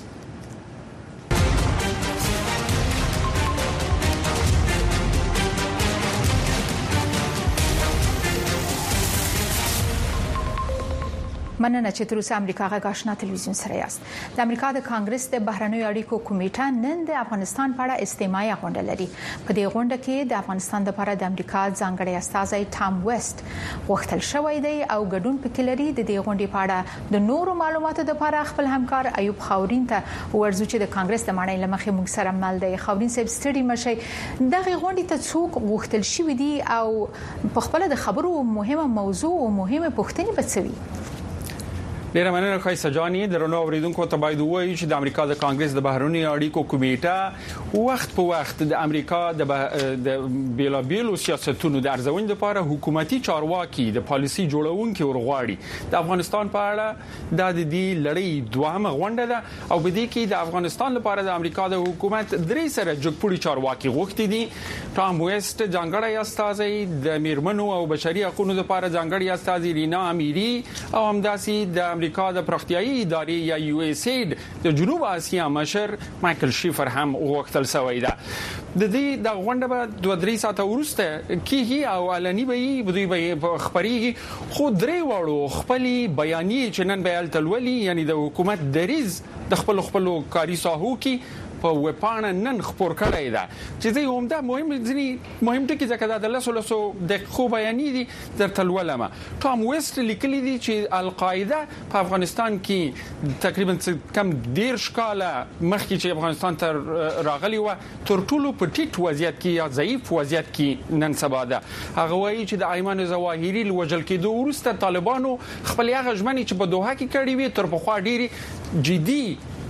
مننه چې تر اوسه امریکا غږ آشنا تلویزیون سره یاست. د امریکا د کانګرس د بهرنیو اړیکو کمیټه نن د افغانستان په اړه استماعي غونډه لري. په دې غونډه کې د افغانستان لپاره د امریکا ځانګړی استازی ټام ویسټ وختل شوی دی او ګډون پکې لري. د دې غونډې په اړه د نورو معلوماتو لپاره خپل همکار ایوب خاورین ته ورزو چې د کانګرس د معنی لمخې موږ سره مل دی. خاورین صاحب ستړي مشي دغه غونډې ته څوک وختل شوی دی او په خپل د خبرو مهمه موضوع او مهمه پوښتنې بڅوي؟ ډیره مننه خایسته جانی. درنو اوریدونکو ته باید وایي چې د امریکا د کانګرس د بهرنیو اړیکو کمیټه وخت په وخت د امریکا د بیلابیلو سیاستونو د ارزونې لپاره حکومتي چارواکي د پالیسي جوړونکو ورغواړي. د افغانستان په اړه د دې لړۍ دوامه غونډه ده او په دې کې د افغانستان لپاره د امریکا د حکومت درې سره جګپوري چارواکي غوښتي دي. ټام ویسټ ځانګړی استازی د میرمنو او بشري حقوقو لپاره ځانګړی استازی رینا امیری او همداسي د امریکا د پراختیایي ادارې یا یو اس اید د جنوب اسیا مشر مایکل شیفر هم وختل شوی دی. د دې د غونډه په 2-3 ساعته وروسته کیږي او علني به دوی به خبريږي. خو درې وړو خپلي بیانیې چې نن بیان تلولي یعنی د حکومت دریز د خپل کاري ساحو کې په وپانه نن خبر کړی دا چې زه هم دا مهم ټکی ځکه دا لسو د خو بیانې دي در تلولمه. ټام ویسټ لیکلی دی چې القاعده په افغانستان کې تقریبا کم 10 کاله مخکې چې افغانستان ته راغلی و تر ټولو په ټیټ وضعیت کې یا ضعیف وضعیت کې نن سبا ده. هغه وایي چې د ایمان ظواهری لوجل کېدو وروسته طالبانو خپل هغه ژمنې چې په دوحه کې کړې وي تر پخوا ډيري جدي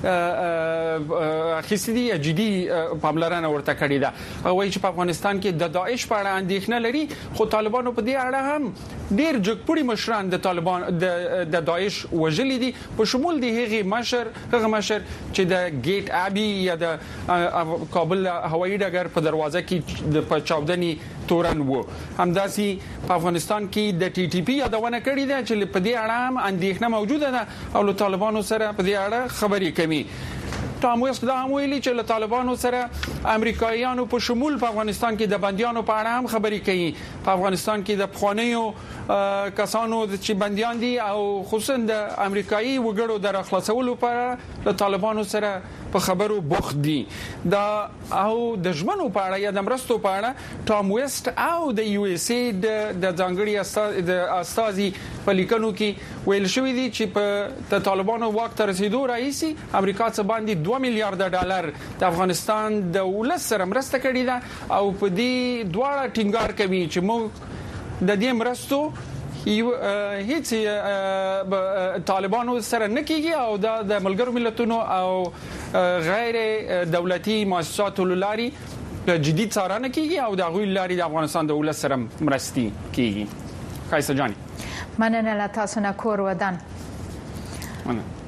اخیستی جدي پاملرنه ورته کړې ده. وایي چې په افغانستان کې د داعش په اړه اندېښنه لري خو طالبانو په دې اړه هم ډیر جګپوړي مشران د طالبان د داعش وژلي دي په شمول د هغه مشر چې د گیټ ابي یا د کابل هوایي ډګر په دروازه کې د چاودني تورن وو. همداسي په افغانستان کې د ټي ټي پی یادونه کړې ده چې په دې اړه هم اندېښنه موجوده ده او له طالبانو سره په دې اړه خبرې کوي. ټام ویسټ دا هم ویلي چې له طالبانو سره امریکایانو په شمول په افغانستان کې د بنديانو په اړه هم خبرې کوي. په افغانستان کې د پخوانیو کسانو چې بنديان دي او خصوصا د امریکایي وګړو د راخلاصولو لپاره له طالبانو سره په خبرو بوخت دي. دا او د ژمنو په اړه یا د مرستو په اړه ټام ویسټ او د یو اس ای د ځانګړي استازي په لیکنو کې ویل شوی دي چې په طالبانو واک ته رسیدو رئیسي امریکا څخه باندې $2 میلیارډ د افغانستان د ولس سره مرسته کړې ده او په دې دواړه ټینګار کوي چې موږ د دې مرستو هیڅ طالبانو سره نه کیږي او د ملګرو ملتونو او غیر دولتي مؤسساتو لاري جدي څارنه کیږي او د غوي لاري د افغانستان د ولس سره مرستي کیږي. خایسته جانی. مننه له تاسو نه کور ودان.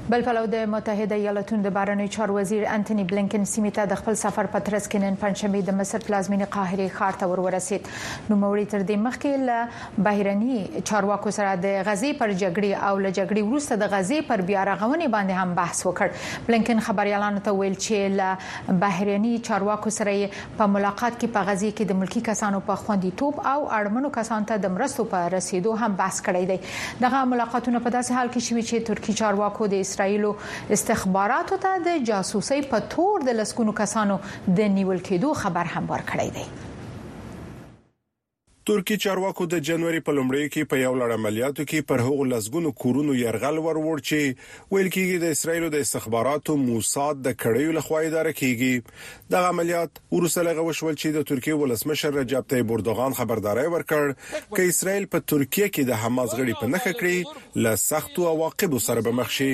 بل پلو د متحده ایالاتونو د بهرنیو چارو وزیر انټونی بلینکن سیمې ته د خپل سفر په ترڅ کې نن پنځشنبه د مصر پلازمینې قاهره ښار ته ورسید. نو موري تر دې مخکې له بهرني چارواکو سره د غزې پر جګړې او له جګړې وروسته د غزې پر بیا رغونې باندې هم بحث وکړ. بلینکن خبريالانو ته ویل چې له بهرني چارواکو سره په ملاقات کې په غزې کې د ملکی کسانو په خوندیتوب او اړمنو کسانو ته د مرستو په رسیدو هم بحث کړی دی. دغه ملاقاتونه په داسې حال کې شوي چې ترکی چارواکو د اسرایل استخباراتو ته د جاسوسي په تور د لسکونو کسانو د نیول کېدو خبر هم ورکړی دی. ترکی چارواکو د جنوري په لومړۍ کې په یو لړ عملیاتو کې پر هغو لسګونو کورونو يرغل ورور چې ویل کېږي د اسرایل د استخباراتو موساد د کړیو لخوا اداره کیږي. د عملیات ورسره غوښول چې د ترکیه ولسمشر رجب طیب اردوغان خبرداري ورکړ چې اسرایل په ترکیه کې د حماس غړي په نخښه کړی له سختو عواقب سره به مخ شي.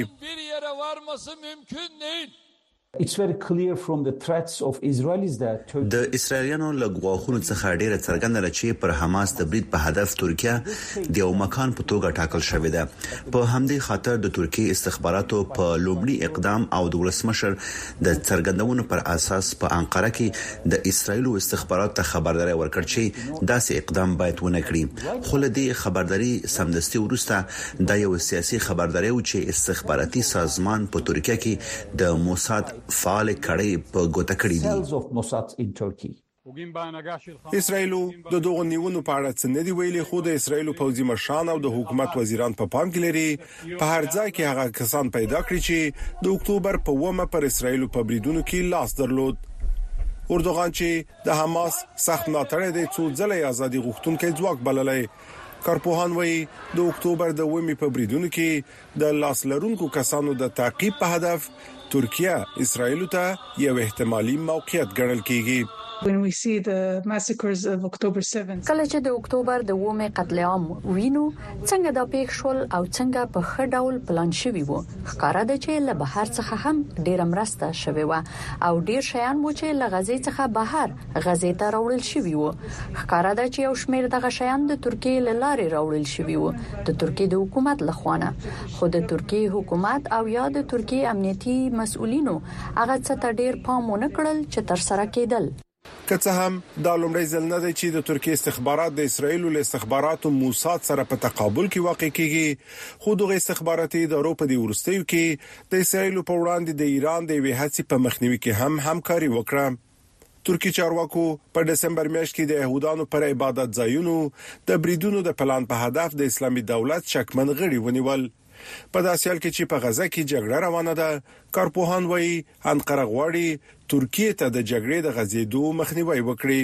It's very clear from the threats of Israelis that د اسرایلیانو لګواخونو څخه ډیره څرګنده چې پر حماس د برید په هدف ترکیه د یو مکان په توګه ټاکل شوې ده. په همدې خاطر د ترکیه استخباراتو په لومړي اقدام او د ولسمشر د څرګندونو پر اساس په انقره کې د اسرایل استخباراتو ته خبرداري ورکړ چې داسې اقدام باید ونه کړي. خو له دې خبرداري سمدستي وروسته د یو سیاسي خبرداري او چې استخباراتي سازمان په ترکیه کې د موساد فعال کړي په ګوته کړی دي. اسرایل د دغه نیونو په اړه څه نه دی ویلي، خو د اسرایل پوځي مشران او د حکومت وزیران په پام کې لري په هر ځای کې هغه کسان پیدا کړی چې د اکتوبر په 1 پر اسرایل په بریدونو کې لاس درلود. اردوغان چې د حماس سخت ملاتړی دی څو ځله ازادي غوښتونکو ځواک بللای. کارپوهان وایي د اکتوبر د 1 په بریدونو کې د لاس لرونکو کسانو د تعقیب په هدف ترکیه اسرایل ته یو احتمالي موقعیت ګڼل کیږي. When we see the massacres of October 7th کله چې د اکتوبر د 9 قتل عام وینو څنګه د پیښ شول او څنګه په ښه ډول پلان شوی وو، ښکارا ده چې له بهر څخه هم ډیر مرسته شوی و او ډیر شیان وو چې له غزې څخه بهر غزې ته راوړل شوی وو. ښکارا ده چې یو شمېر دغه شیان د ترکیه له لارې راوړل شوی وو د ترکیه د حکومت لخوانه. خو د ترکیه حکومت او یا د ترکیه امنیتي مسؤلینو هغه څه ته ډیر پام ونه کړل چې تر سره کېدل. که څه هم دا لومړی ځل نه دی چې د ترکیه استخبارات د اسرایل له استخباراتو موساد سره په تقابل کې واقع کیږي، خو دغه استخباراتي ادارو په دې ورستیو کې د اسرایل په وړاندې د ایران د وحدت په مخنیوي کې هم همکاري وکړه. ترکی چارواکو په دسمبر میاشت کې د يهودانو پر عبادت ځایونو د بریدونو د پلان په هدف د اسلامي دولت شکمن غړي ونیول. په داسې حال کې چې په غزه کې جګړه روانه ده، کارپوهان وایي انقره غواړي ترکیه ته د جګړې د غزیدو مخنیوي وکړي.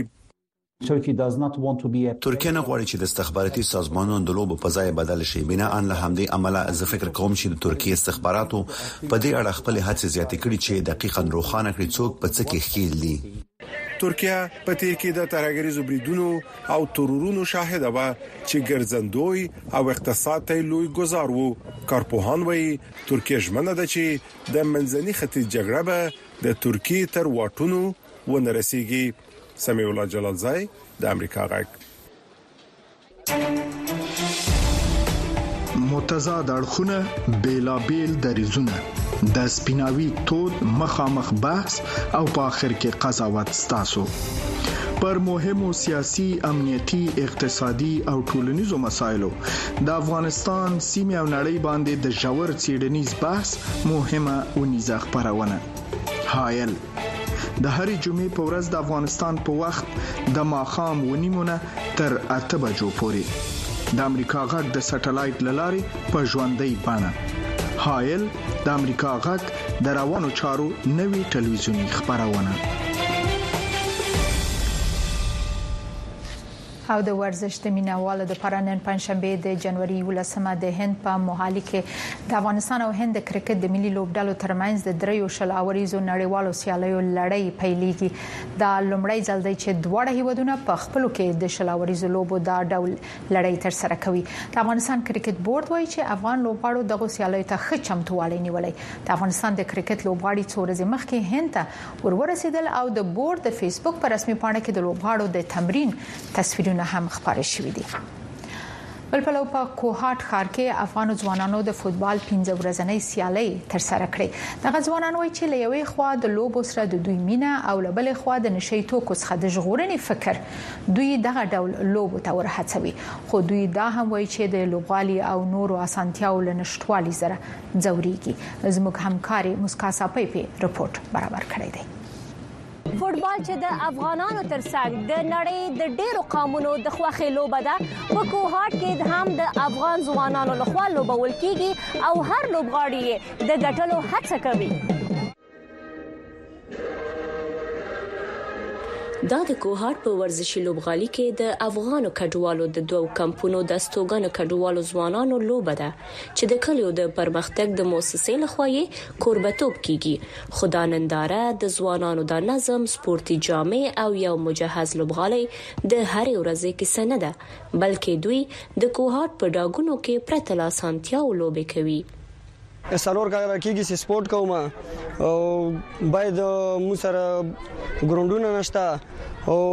ترکیه نه غواړي چې د استخباراتي سازمانونو د لوبو په ځای بدل شي. بنا ان له همدې عمله زه فکر کوم چې د ترکیه استخباراتو په دې اړه خپل هڅې زیاتې کړي چې دقیقاً روښانه کړي څوک په څه کې ښکیل دي. ترکیه په تیر کې د ترهګریزو بریدونو او ترورونو شاهد و چې ګرځندوی او اقتصاد ته لوی گزار وو. کارپوهان وایي ترکیه ژمنه ده چې د منځني ختیځ جګړه به د ترکیه تر واټونو ونه رسیږي. سمیع الله جلالزای د امریکا غږ. متضاد اړخونه بیلابیل دریزونه د سپیناوي تود مخامخ بحث او په اخر کې قضاوت ستاسو پر مهمو سیاسي، امنیتي، اقتصادي او ټولنیزو مسایلو د افغانستان سیمه او نړۍ باندې د ژور څېړنیز بحث مهمه اونیزه خبرونه. حایل د هرې جمعې په ورځ د افغانستان په وخت د ماښام 9 تر 8 بجو پورې د امریکا غږ د سټلایټ لارې په ژوندۍ بڼه. حایل د امریکا غږ د روانو چارو نوي ټلویزیونی خبرونه. او د ورزش د مینوالو د پرانن پنځشنبه د جنوري 11 د هند په موهالي کې د افغانستان او هند د کرکټ د ملي لوبډلو ترمنځ د دریو شلاوریزو نړیوالو سیالیو لړۍ پیلېږي. دا لومړی ځل دی چې دواړه هیوادونه په خپلو کې د شلاوریزو لوبو دا ډول لړۍ تر سره کوي. د افغانستان کرکټ بورډ وایي چې افغان لوبغاړو دغه سیالیو ته ښه چمتووالی نیولی. د افغانستان د کرکټ لوبغاړي څو ورځې مخکې هند ته ورسېدل او د بورډ د فیسبوک پر رسمي پاڼه کې د لوبغاړو د تمرین تصویرونه هم خبرې شوې دي. بل په لوپا کوهات ښار کې افغان ځوانانو د فوتبال 15 ورځنۍ سیالي تر سره کړې. د ځوانانو چې له یوې خوا د لوبو سره د دوی مینه او له بلې خوا د نشي توکو څخه د ژغورنې فکر دوی دغه ډول لوبو ته ورهڅوي، خو دوی دا هم وایي چې د لوبغالي او نورو اسانتیاو له نشټوالي سره ځوريږي. زموږ همکاري مسکا صاحب رپورت برابر کړی دی. فوتبال چې د افغانانو ترڅنګ د نړۍ د ډیرو قومونو د خوښۍ لوبه ده، په کوهات کې هم د افغان ځوانانو لخوا لوبول کیږي او هر لوبغاړی یې د ګټلو هڅه کوي. دا د کوهات په ورزشي لوبغالي کې د افغانو کډوالو د دوو کمپونو د استوګنو کډوالو ځوانانو لوبه ده چې د کلیو د پرمختګ د مؤسسې لخوا یې کوربتوب کیږي. خو دا ننداره د ځوانانو د نظم، سپورتي جامع او یو مجهز لوبغالي د هر ورځې کې نه ده، بلکې دوی د کوهات په ډاګونو کې پرته لا سانتیاو لوبې کوي. سالور کېږي چې سپورت کوم او باید مو سره ګراوندونه نشته او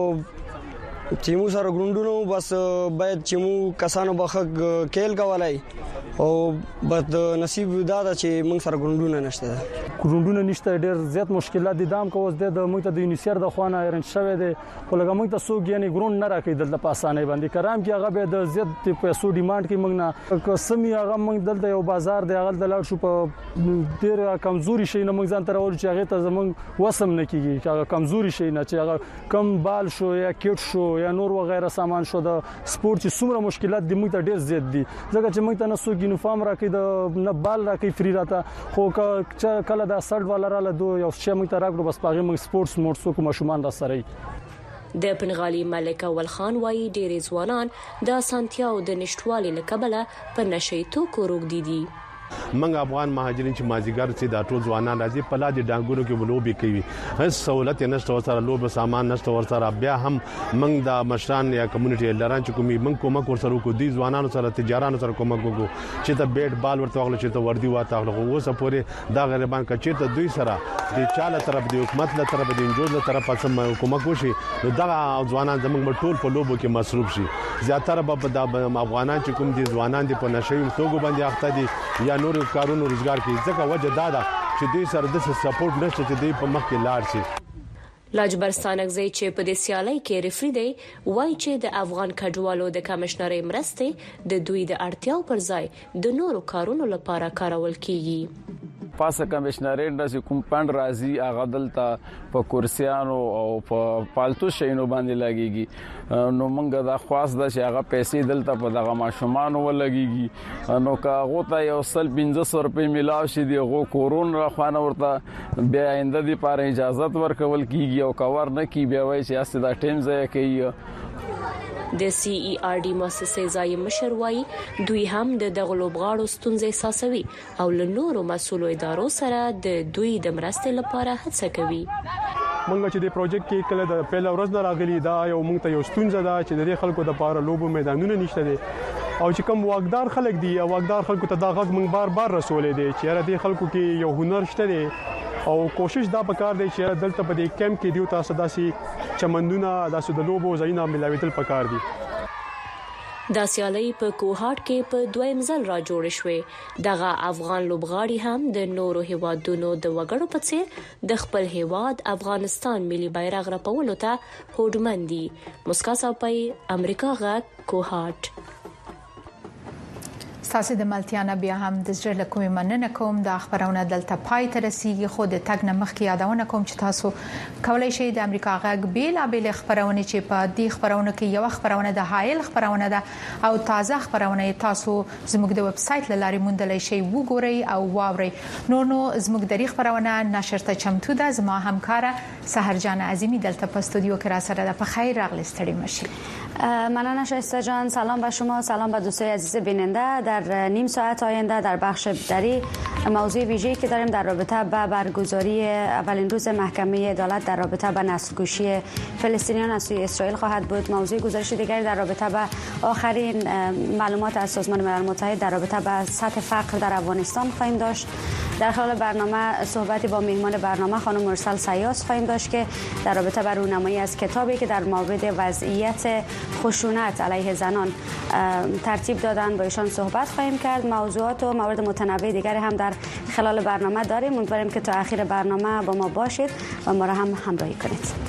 چې مو سره ګراوندونه بس باید چې مو کسانو بخښ کېل کولای او بد نصیب دا چې موږ سره ګراوندونه نشته. ګراوندونه نشته، ډېر زیات مشکلات دي. دام کوز د موږ ته د یونیسیر د خوانه ارنج شوه دي، خو لکه موږ ته سوق یعنی ګراوند نه راکې دلته په اسانه باندې کرام کې هغه به د زیات پیسو ډیماند کې موږ نه قسمي هغه موږ دلته یو بازار دی هغه د لاړ شو په ډېر کمزوري شي نه موږ ځان تر اول چې هغه ته زموږ وسم نه کیږي چې هغه کمزوري شي نه چې هغه کم بال شو یا کټ شو یا نور وغیرہ سامان شو د سپورت چې څومره مشکلات دي موږ ته ډېر زیات دي ځکه چې موږ ته نه سوق یونیفارم راکې د نه بال راکې فری راته خو کله دا سړ والا را له یو شی موږ ته راکړو بس پاغه موږ سپورتس موټ سوق مشومان را سره. د پنغالي ملک اول خان وایي ډېر ځوانان د سانتیاو د نشټوالي لکبله په نشي توکو روغ دي. منګ افغان مهاجرین چې مازیګر چې دا ټول ځوانان راځي په لاندې ډانګونو کې لوبي کوي، هیڅ سہولت نشته ورسره، لوب سامان نشته ورسره. بیا هم منګ د مشران یا کمیونټي لران چې کومي منګ کومک ورسره کو دي ځوانانو سره تجارانو سره کومک وکړو چې ته بیٹ بال ورته واغله چې ته وردی واته واغله اوسه پورې دا غریبان کچې ته دوی سره د چاله طرف د حکومت له طرف د انجوز له طرف سم کومک وشي نو دا ځوانان زموږ ټول په لوبو کې مصروف شي. زیاتره به د افغانان چې کوم دي ځوانان دي په نشي توګو باندې اخته دي یا نور کارونو روزګار کې ځکه وجه دا ده چې دوی سره د سپورټ نشته چې دوی په مخ کې لاړ شي. لاجبرستانګزی چې په دې سیالي کې ریفری دی وایي چې د افغان کډوالو د کمشنري مرستې د دوی د اړتیاو پر ځای د نورو کارونو لپاره کارول کیږي. پاسه کمشنري د کوم پاند راځي هغه دلته په کورسیانو او په پالتو شینو باندې لګيږي نو موږ دا خاص د چې هغه پیسې دلته په دغه ماشومان ولګيږي نو کا هغه ته یو 1500 روپے ملاو شي دی هغه کورون راخوانه ورته بیا آینده دی لپاره اجازه ورکول کیږي او کور نه کی بیا وایي چې استه دا ټیم ځای کوي. د سی ای آر ډي مؤسسې ځای مشروعي دوی هم د دغه لوبغاړو ستونزې احساسوي او له نورو مسولو ادارو سره د دوی د مرستې لپاره هڅه کوي. مونږ چې د پروژیکټ کې کله د پیل ورځ نه راغلي دا یو مونږ ته یو ستونزه ده چې د خلکو د لپاره لوبو میدانونه نشته دي او چې کوم واقدار خلک دي او واقدار خلکو ته دا غږ مونږ بار رسولې دي چې را دي خلکو کې یو هنر شته دي او کوشش دا پکار دی چې دلته په دې کیمپ کې دیو تاسو داسي چمندونه داسو د لوبو ځایونه ملاویدل پکار دي. دا سیالي په کوهات کې په دویم ځل را جوړ شوې. دغه افغان لوبغاړي هم د نورو هیوادونو د وګړو په څیر د خپل هیواد افغانستان ملي بیرغ رپولو ته هوډمن دي. مسکا صاحب امریکا غا کوهات. تاسو د ملتیا بیا هم د زړه له کومې مننه کوم د خبرونه دلته پای ته رسیدي خو د تګ نه مخکې یادونه کوم چې تاسو کولای شئ د امریکا غږ بیل خبرونه چې په دې خبرونه کې یو خبرونه د هایل خبرونه ده او تازه خبرونه تاسو زموږ د ویب سټ لاري موندلای شئ وګورئ او واورئ. نو زموږ د خبرونه نشر ته چمتو ده. زما همکار سحرجان عظیمی دلته په استودیو کې را سره ده. په خیر راغلی ستړي مشي. ممنون شایسته جان. سلام به شما، سلام به دوستای عزیز بیننده. در نیم ساعت آینده در بخش دری موضوع ویژه‌ای که داریم در رابطه با برگزاری اولین روز محکمه عدالت در رابطه با نسل‌کشی فلسطینیان از سوی اسرائیل خواهد بود. موضوع گزارش دیگری در رابطه با آخرین معلومات از سازمان ملل متحد در رابطه با سطح فقر در افغانستان خواهیم داشت. در خلال برنامه صحبتی با مهمان برنامه خانم مرسل سیاس خواهیم داشت که در رابطه با رونمایی از کتابی که در مورد وضعیت خشونت علیه زنان ترتیب دادن. با ایشان صحبت خواهیم کرد. موضوعات و موارد متنوع دیگری هم در خلال برنامه داریم. امیدواریم که تا آخر برنامه با ما باشید و ما را هم همراهی کنید.